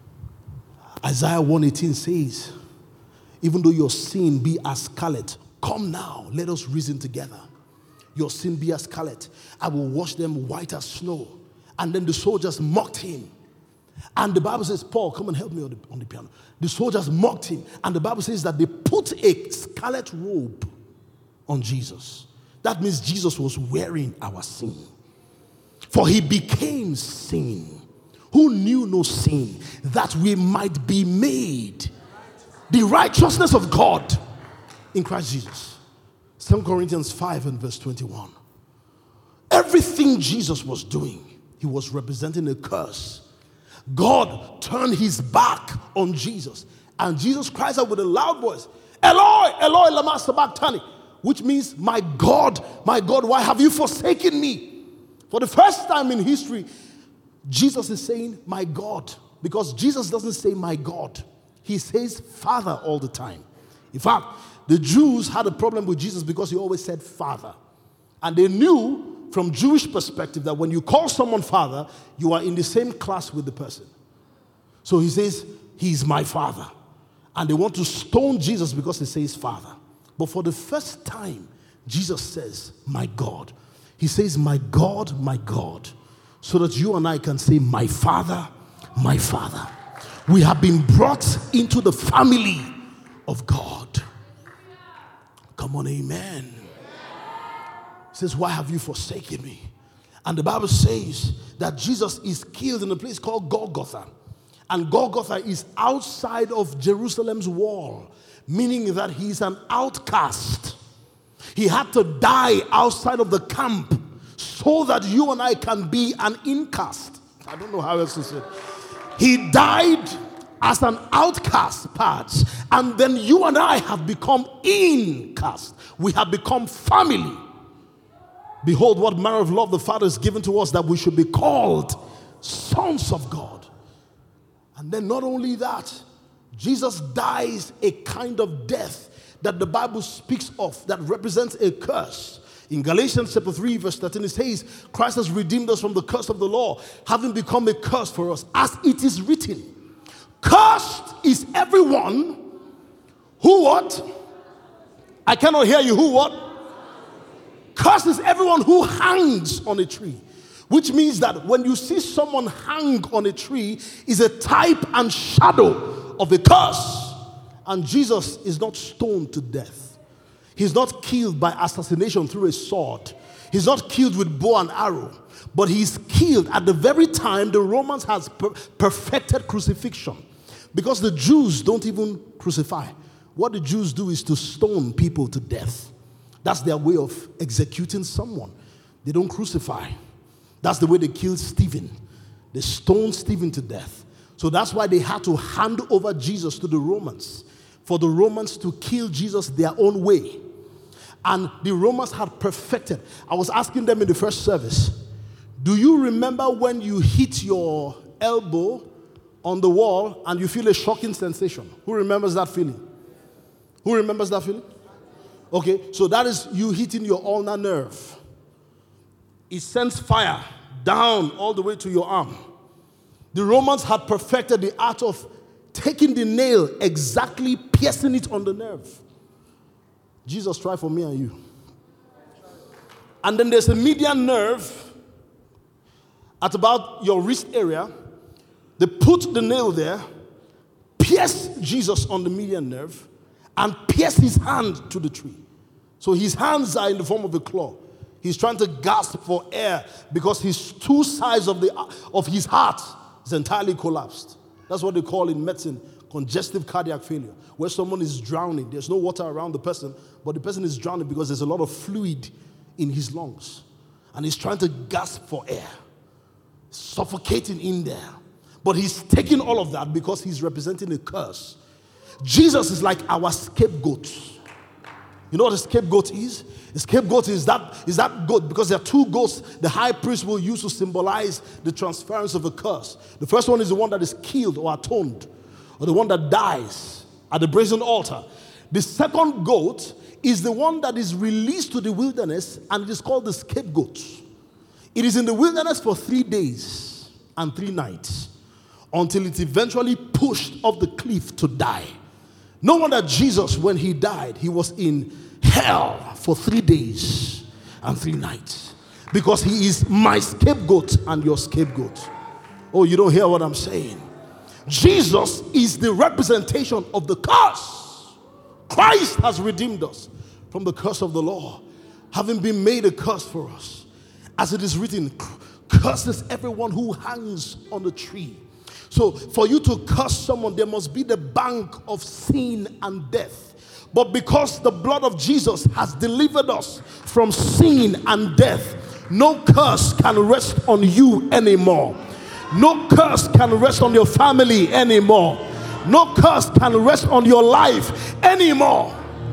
Isaiah one eighteen says, even though your sin be as scarlet, come now, let us reason together. Your sin be as scarlet, I will wash them white as snow. And then the soldiers mocked him. And the Bible says, Paul, come and help me on the, on the piano. The soldiers mocked him. And the Bible says that they put a scarlet robe on Jesus. That means Jesus was wearing our sin. For he became sin, who knew no sin, that we might be made the righteousness of God in Christ Jesus. Second Corinthians five and verse twenty-one. Everything Jesus was doing, he was representing a curse. God turned his back on Jesus. And Jesus cries out with a loud voice, Eloi, Eloi, lama sabachthani, which means, my God, my God, why have you forsaken me? For the first time in history, Jesus is saying, my God, because Jesus doesn't say my God. He says Father all the time. In fact, the Jews had a problem with Jesus because he always said Father. And they knew from Jewish perspective that when you call someone Father, you are in the same class with the person. So he says, he's my Father. And they want to stone Jesus because he says Father. But for the first time, Jesus says, my God. He says, my God, my God. So that you and I can say, my Father, my Father. We have been brought into the family of God. Come on, amen. He says, why have you forsaken me? And the Bible says that Jesus is killed in a place called Golgotha. And Golgotha is outside of Jerusalem's wall, meaning that he's an outcast. He had to die outside of the camp so that you and I can be an incast. I don't know how else to say it. He died as an outcast part, and then you and I have become incast. We have become family. Behold, what manner of love the Father has given to us, that we should be called sons of God. And then not only that, Jesus dies a kind of death that the Bible speaks of that represents a curse. In Galatians chapter three verse thirteen it says, Christ has redeemed us from the curse of the law, having become a curse for us, as it is written. Cursed is everyone who what? I cannot hear you. Who what? Cursed is everyone who hangs on a tree. Which means that when you see someone hang on a tree, is a type and shadow of a curse. And Jesus is not stoned to death. He's not killed by assassination through a sword. He's not killed with bow and arrow. But he's killed at the very time the Romans has per- perfected crucifixion. Because the Jews don't even crucify. What the Jews do is to stone people to death. That's their way of executing someone. They don't crucify. That's the way they killed Stephen. They stoned Stephen to death. So that's why they had to hand over Jesus to the Romans, for the Romans to kill Jesus their own way. And the Romans had perfected. I was asking them in the first service, do you remember when you hit your elbow on the wall and you feel a shocking sensation? Who remembers that feeling? Who remembers that feeling? Okay, so that is you hitting your ulnar nerve. It sends fire down all the way to your arm. The Romans had perfected the art of taking the nail, exactly piercing it on the nerve. Jesus tried for me and you. And then there's a median nerve at about your wrist area. They put the nail there, pierce Jesus on the median nerve, and pierce his hand to the tree. So his hands are in the form of a claw. He's trying to gasp for air because his two sides of, the, of his heart is entirely collapsed. That's what they call in medicine congestive cardiac failure, where someone is drowning. There's no water around the person, but the person is drowning because there's a lot of fluid in his lungs. And he's trying to gasp for air, suffocating in there. But he's taking all of that because he's representing a curse. Jesus is like our scapegoat. You know what a scapegoat is? A scapegoat is that, is that goat, because there are two goats the high priest will use to symbolize the transference of a curse. The first one is the one that is killed or atoned, or the one that dies at the brazen altar. The second goat is the one that is released to the wilderness, and it is called the scapegoat. It is in the wilderness for three days and three nights until it's eventually pushed off the cliff to die. No wonder Jesus, when he died, he was in hell for three days and three nights, because he is my scapegoat and your scapegoat. Oh, you don't hear what I'm saying? Jesus is the representation of the curse. Christ has redeemed us from the curse of the law, having been made a curse for us. As it is written, curses everyone who hangs on the tree. So for you to curse someone, there must be the bank of sin and death. But because the blood of Jesus has delivered us from sin and death, no curse can rest on you anymore. No curse can rest on your family anymore. No curse can rest on your life anymore.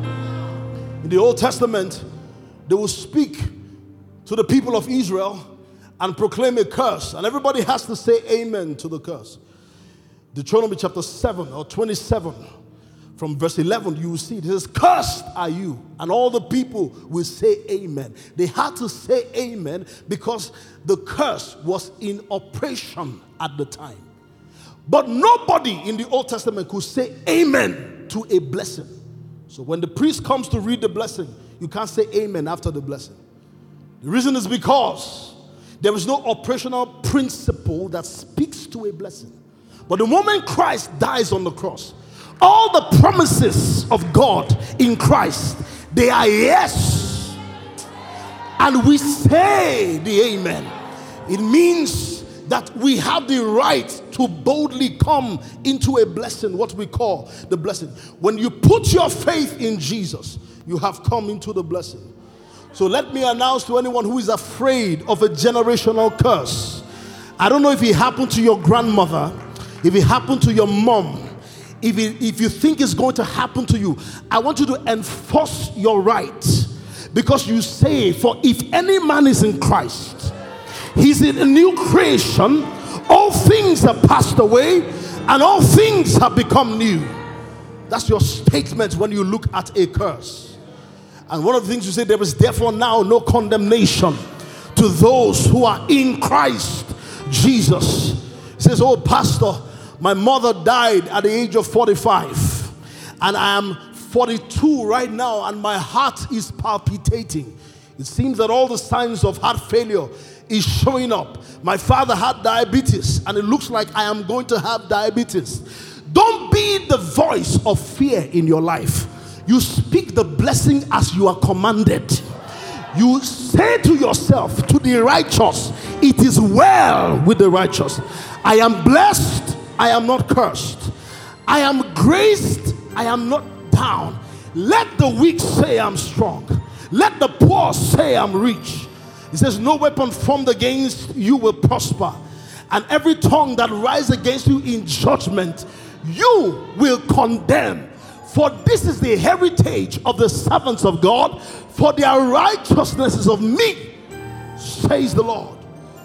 In the Old Testament, they will speak to the people of Israel and proclaim a curse, and everybody has to say amen to the curse. Deuteronomy chapter seven or twenty-seven, from verse eleven, you will see it says, cursed are you, and all the people will say amen. They had to say amen because the curse was in operation at the time. But nobody in the Old Testament could say amen to a blessing. So when the priest comes to read the blessing, you can't say amen after the blessing. The reason is because there is no operational principle that speaks to a blessing. But the moment Christ dies on the cross, all the promises of God in Christ, they are yes. And we say the amen. It means that we have the right to boldly come into a blessing, what we call the blessing. When you put your faith in Jesus, you have come into the blessing. So let me announce to anyone who is afraid of a generational curse. I don't know if it happened to your grandmother, if it happened to your mom, if, it, if you think it's going to happen to you, I want you to enforce your right. Because you say, for if any man is in Christ, he's in a new creation. All things have passed away and all things have become new. That's your statement when you look at a curse. And one of the things you say, there is therefore now no condemnation to those who are in Christ Jesus. He says, oh pastor, my mother died at the age of forty-five, and I am forty-two right now, and my heart is palpitating. It seems that all the signs of heart failure is showing up. My father had diabetes, and it looks like I am going to have diabetes. Don't be the voice of fear in your life. You speak the blessing as you are commanded. You say to yourself, to the righteous, it is well with the righteous. I am blessed, I am not cursed. I am graced, I am not down. Let the weak say I'm strong. Let the poor say I'm rich. He says, no weapon formed against you will prosper. And every tongue that rises against you in judgment, you will condemn. For this is the heritage of the servants of God, for their righteousness is of me, says the Lord.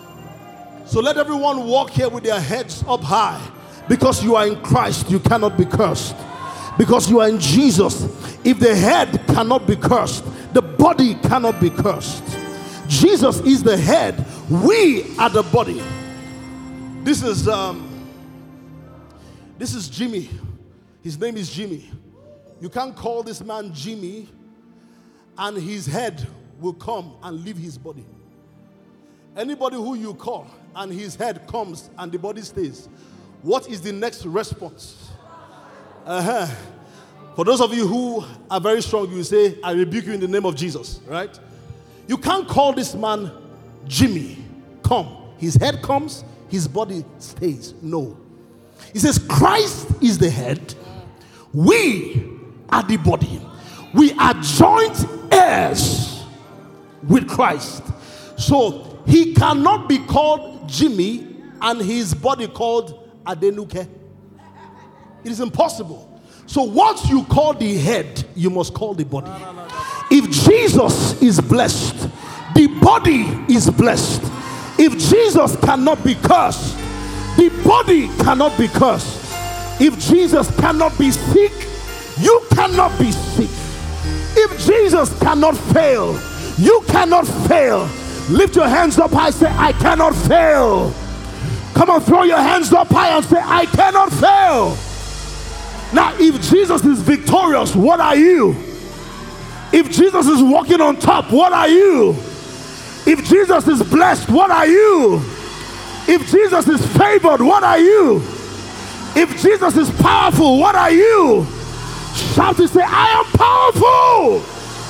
So let everyone walk here with their heads up high. Because you are in Christ, you cannot be cursed. Because you are in Jesus. If the head cannot be cursed, the body cannot be cursed. Jesus is the head. We are the body. This is um, this is Jimmy. His name is Jimmy. You can't call this man Jimmy and his head will come and leave his body. Anybody who you call and his head comes and the body stays, what is the next response? Uh-huh. For those of you who are very strong, you will say, I rebuke you in the name of Jesus, right? You can't call this man Jimmy. Come. His head comes, his body stays. No. He says, Christ is the head. We are the body. We are joint heirs with Christ. So he cannot be called Jimmy and his body called Adenuke. It is impossible. So once you call the head, you must call the body. If Jesus is blessed, the body is blessed. If Jesus cannot be cursed, the body cannot be cursed. If Jesus cannot be sick, you cannot be sick. If Jesus cannot fail, you cannot fail. Lift your hands up high, say, I cannot fail. Come on, throw your hands up high and say, I cannot fail. Now, if Jesus is victorious, what are you? If Jesus is walking on top, what are you? If Jesus is blessed, what are you? If Jesus is favored, what are you? If Jesus is powerful, what are you? Shout to say, I am powerful.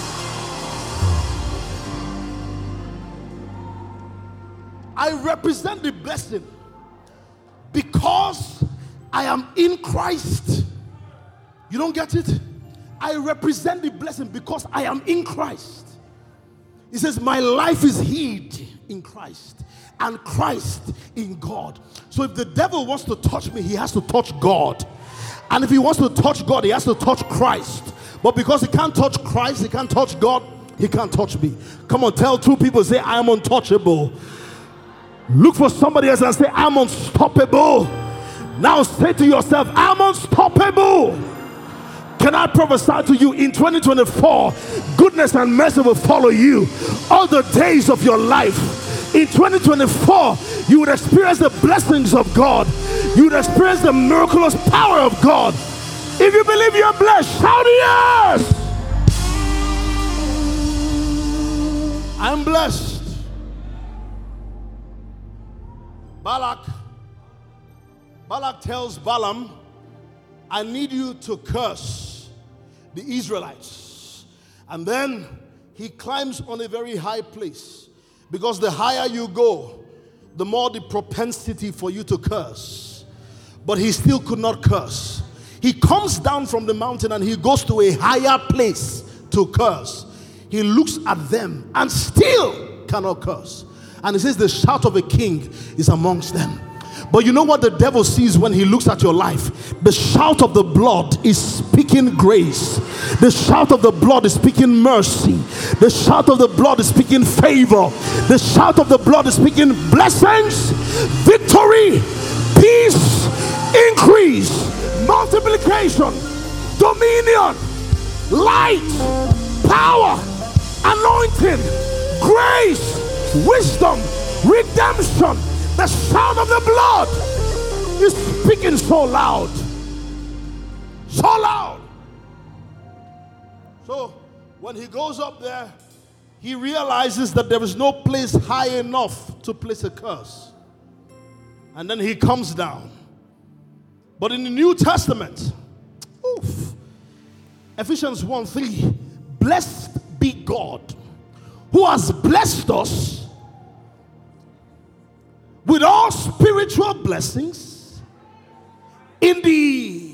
I represent the blessing because I am in Christ. You don't get it? I represent the blessing because I am in Christ. He says, my life is hid in Christ and Christ in God. So if the devil wants to touch me, he has to touch God. And if he wants to touch God, he has to touch Christ. But because he can't touch Christ, he can't touch God, he can't touch me. Come on, tell two people, say, I am untouchable. Look for somebody else and say, I'm unstoppable. Now say to yourself, I'm unstoppable. Can I prophesy to you in twenty twenty-four, goodness and mercy will follow you all the days of your life. In twenty twenty-four, you would experience the blessings of God. You would experience the miraculous power of God. If you believe you're blessed, shout yes! I'm blessed. Balak, Balak tells Balaam, I need you to curse the Israelites. And then he climbs on a very high place, because the higher you go, the more the propensity for you to curse. But he still could not curse. He comes down from the mountain and he goes to a higher place to curse. He looks at them and still cannot curse. And he says the shout of a king is amongst them. But you know what the devil sees when he looks at your life? The shout of the blood is speaking grace. The shout of the blood is speaking mercy. The shout of the blood is speaking favor. The shout of the blood is speaking blessings, victory, peace, increase, multiplication, dominion, light, power, anointing, grace, wisdom, redemption. The sound of the blood is speaking so loud. So loud. So when he goes up there, he realizes that there is no place high enough to place a curse. And then he comes down. But in the New Testament, oof, Ephesians one three, blessed be God who has blessed us with all spiritual blessings in the...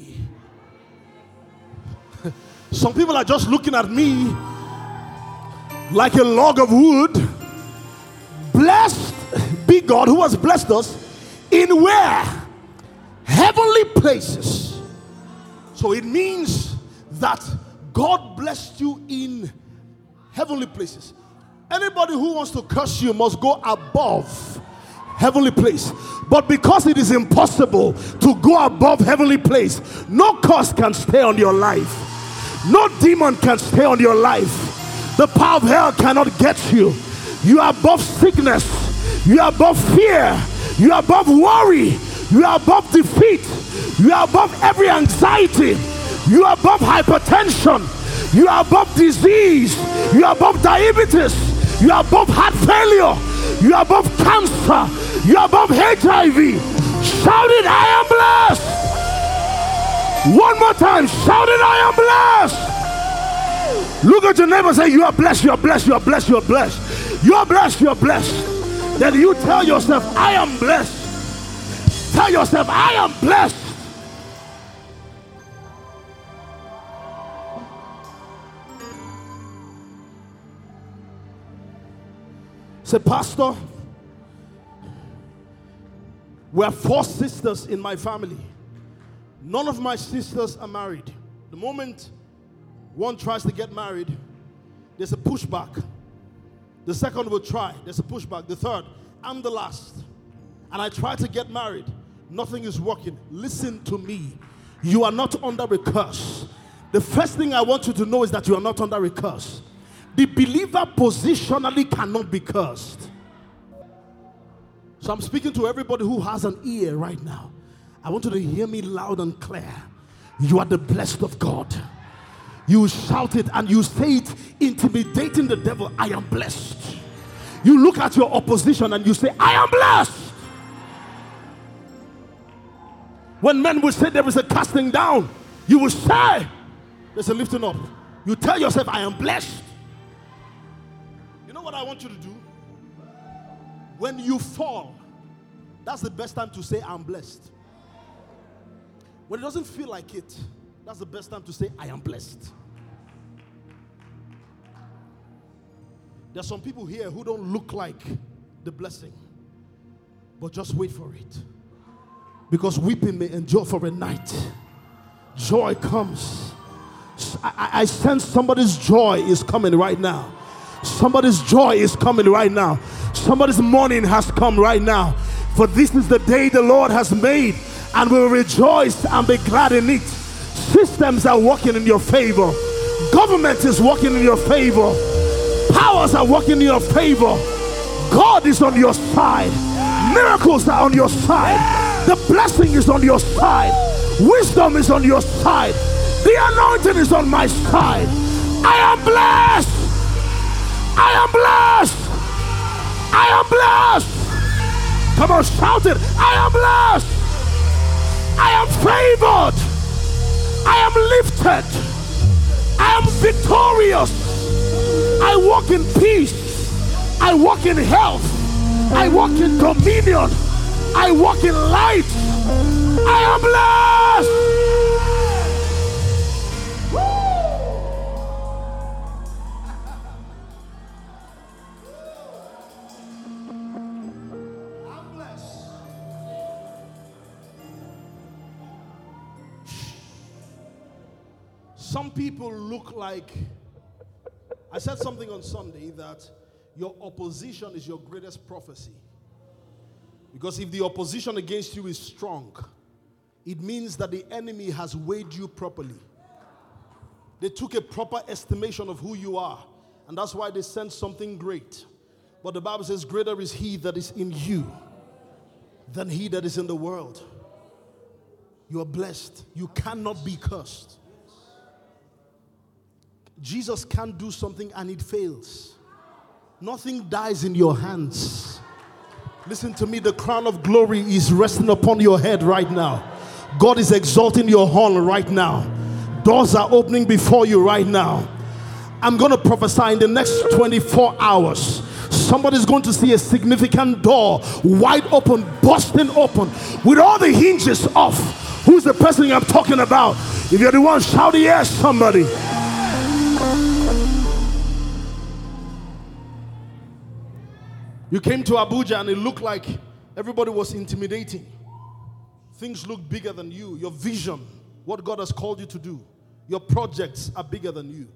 Some people are just looking at me like a log of wood. Blessed be God who has blessed us in where? Heavenly places. So it means that God blessed you in heavenly places. Anybody who wants to curse you must go above heavenly place. But because it is impossible to go above heavenly place, no curse can stay on your life. No demon can stay on your life. The power of hell cannot get you. You are above sickness. You are above fear. You are above worry. You are above defeat. You are above every anxiety. You are above hypertension. You are above disease. You are above diabetes. You are above heart failure. You are above cancer. You are above H I V. Shout it, I am blessed. One more time, shout it, I am blessed. Look at your neighbor and say, you are blessed, you are blessed, you are blessed, you are blessed. You are blessed, you are blessed. Then you tell yourself, I am blessed. Tell yourself, I am blessed. Say, Pastor, we have four sisters in my family. None of my sisters are married. The moment one tries to get married, there's a pushback. The second will try, there's a pushback. The third, I'm the last. And I try to get married. Nothing is working. Listen to me. You are not under a curse. The first thing I want you to know is that you are not under a curse. The believer positionally cannot be cursed. So I'm speaking to everybody who has an ear right now. I want you to hear me loud and clear. You are the blessed of God. You shout it and you say it, intimidating the devil. I am blessed. You look at your opposition and you say, I am blessed. When men will say there is a casting down, you will say there's a lifting up. You tell yourself, I am blessed. You know what I want you to do? When you fall, that's the best time to say, I'm blessed. When it doesn't feel like it, that's the best time to say, I am blessed. There's some people here who don't look like the blessing, but just wait for it. Because weeping may endure for a night. Joy comes. I, I sense somebody's joy is coming right now. Somebody's joy is coming right now. Somebody's morning has come right now. For this is the day the Lord has made, and we will rejoice and be glad in it. Systems are working in your favor. Government is working in your favor. Powers are working in your favor. God is on your side. Miracles are on your side. The blessing is on your side. Wisdom is on your side. The anointing is on my side. I am blessed. I am blessed. I am blessed. Come on, shout it. I am blessed. I am favored. I am lifted. I am victorious. I walk in peace. I walk in health. I walk in dominion. I walk in light. I am blessed. I'm blessed. Some people look like, I said something on Sunday that your opposition is your greatest prophecy. Because if the opposition against you is strong, it means that the enemy has weighed you properly. They took a proper estimation of who you are, and that's why they sent something great. But the Bible says, greater is he that is in you than he that is in the world. You are blessed. You cannot be cursed. Jesus can't do something and it fails. Nothing dies in your hands. Listen to me, the crown of glory is resting upon your head right now. God is exalting your horn right now. Doors are opening before you right now. I'm going to prophesy in the next twenty-four hours. Somebody's going to see a significant door wide open, busting open, with all the hinges off. Who's the person I'm talking about? If you're the one, shout yes, somebody. You came to Abuja and it looked like everybody was intimidating. Things look bigger than you. Your vision, what God has called you to do, your projects are bigger than you.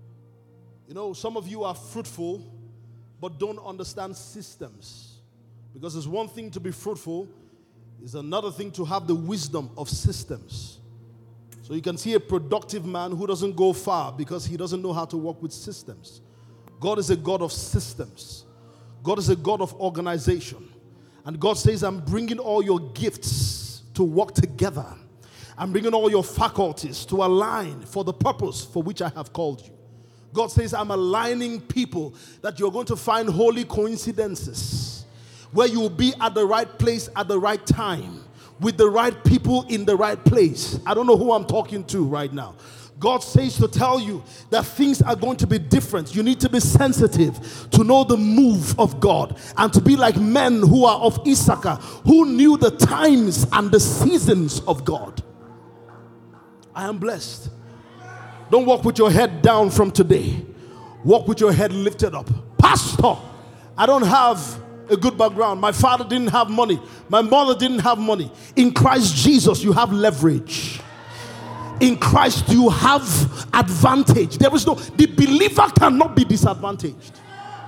You know, some of you are fruitful but don't understand systems. Because it's one thing to be fruitful, it's another thing to have the wisdom of systems. So you can see a productive man who doesn't go far because he doesn't know how to work with systems. God is a God of systems. God is a God of organization. And God says, I'm bringing all your gifts to work together. I'm bringing all your faculties to align for the purpose for which I have called you. God says, I'm aligning people that you're going to find holy coincidences where you will be at the right place at the right time with the right people in the right place. I don't know who I'm talking to right now. God says to tell you that things are going to be different. You need to be sensitive to know the move of God and to be like men who are of Issachar, who knew the times and the seasons of God. I am blessed. Don't walk with your head down from today. Walk with your head lifted up. Pastor, I don't have a good background. My father didn't have money. My mother didn't have money. In Christ Jesus, you have leverage. In Christ, you have advantage. There is no, the believer cannot be disadvantaged.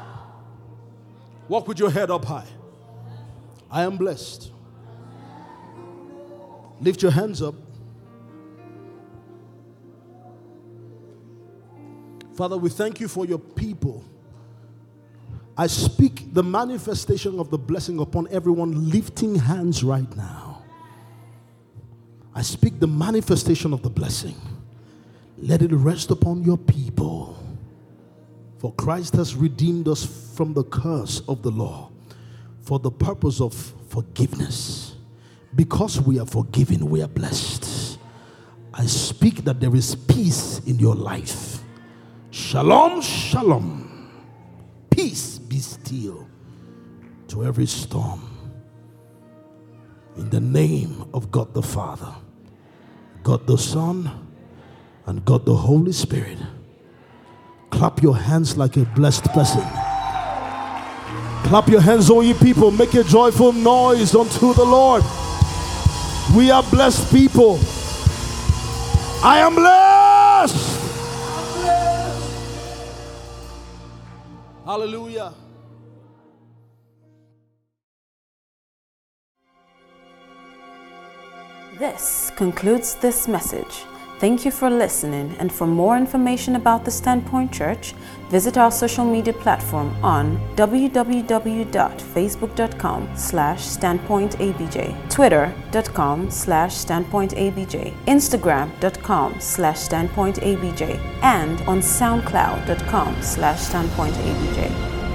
Walk with your head up high. I am blessed. Lift your hands up. Father, we thank you for your people. I speak the manifestation of the blessing upon everyone lifting hands right now. I speak the manifestation of the blessing. Let it rest upon your people. For Christ has redeemed us from the curse of the law for the purpose of forgiveness. Because we are forgiven, we are blessed. I speak that there is peace in your life. Shalom, shalom. Peace be still to every storm. In the name of God the Father, God the Son, and God the Holy Spirit. Clap your hands like a blessed person. Clap your hands, all ye people. Make a joyful noise unto the Lord. We are blessed people. I am blessed. Hallelujah. This concludes this message. Thank you for listening, and for more information about the Standpoint Church, visit our social media platform on w w w dot facebook dot com slash standpoint a b j, twitter dot com slash standpoint a b j, instagram dot com slash standpoint a b j, and on soundcloud dot com slash standpoint a b j.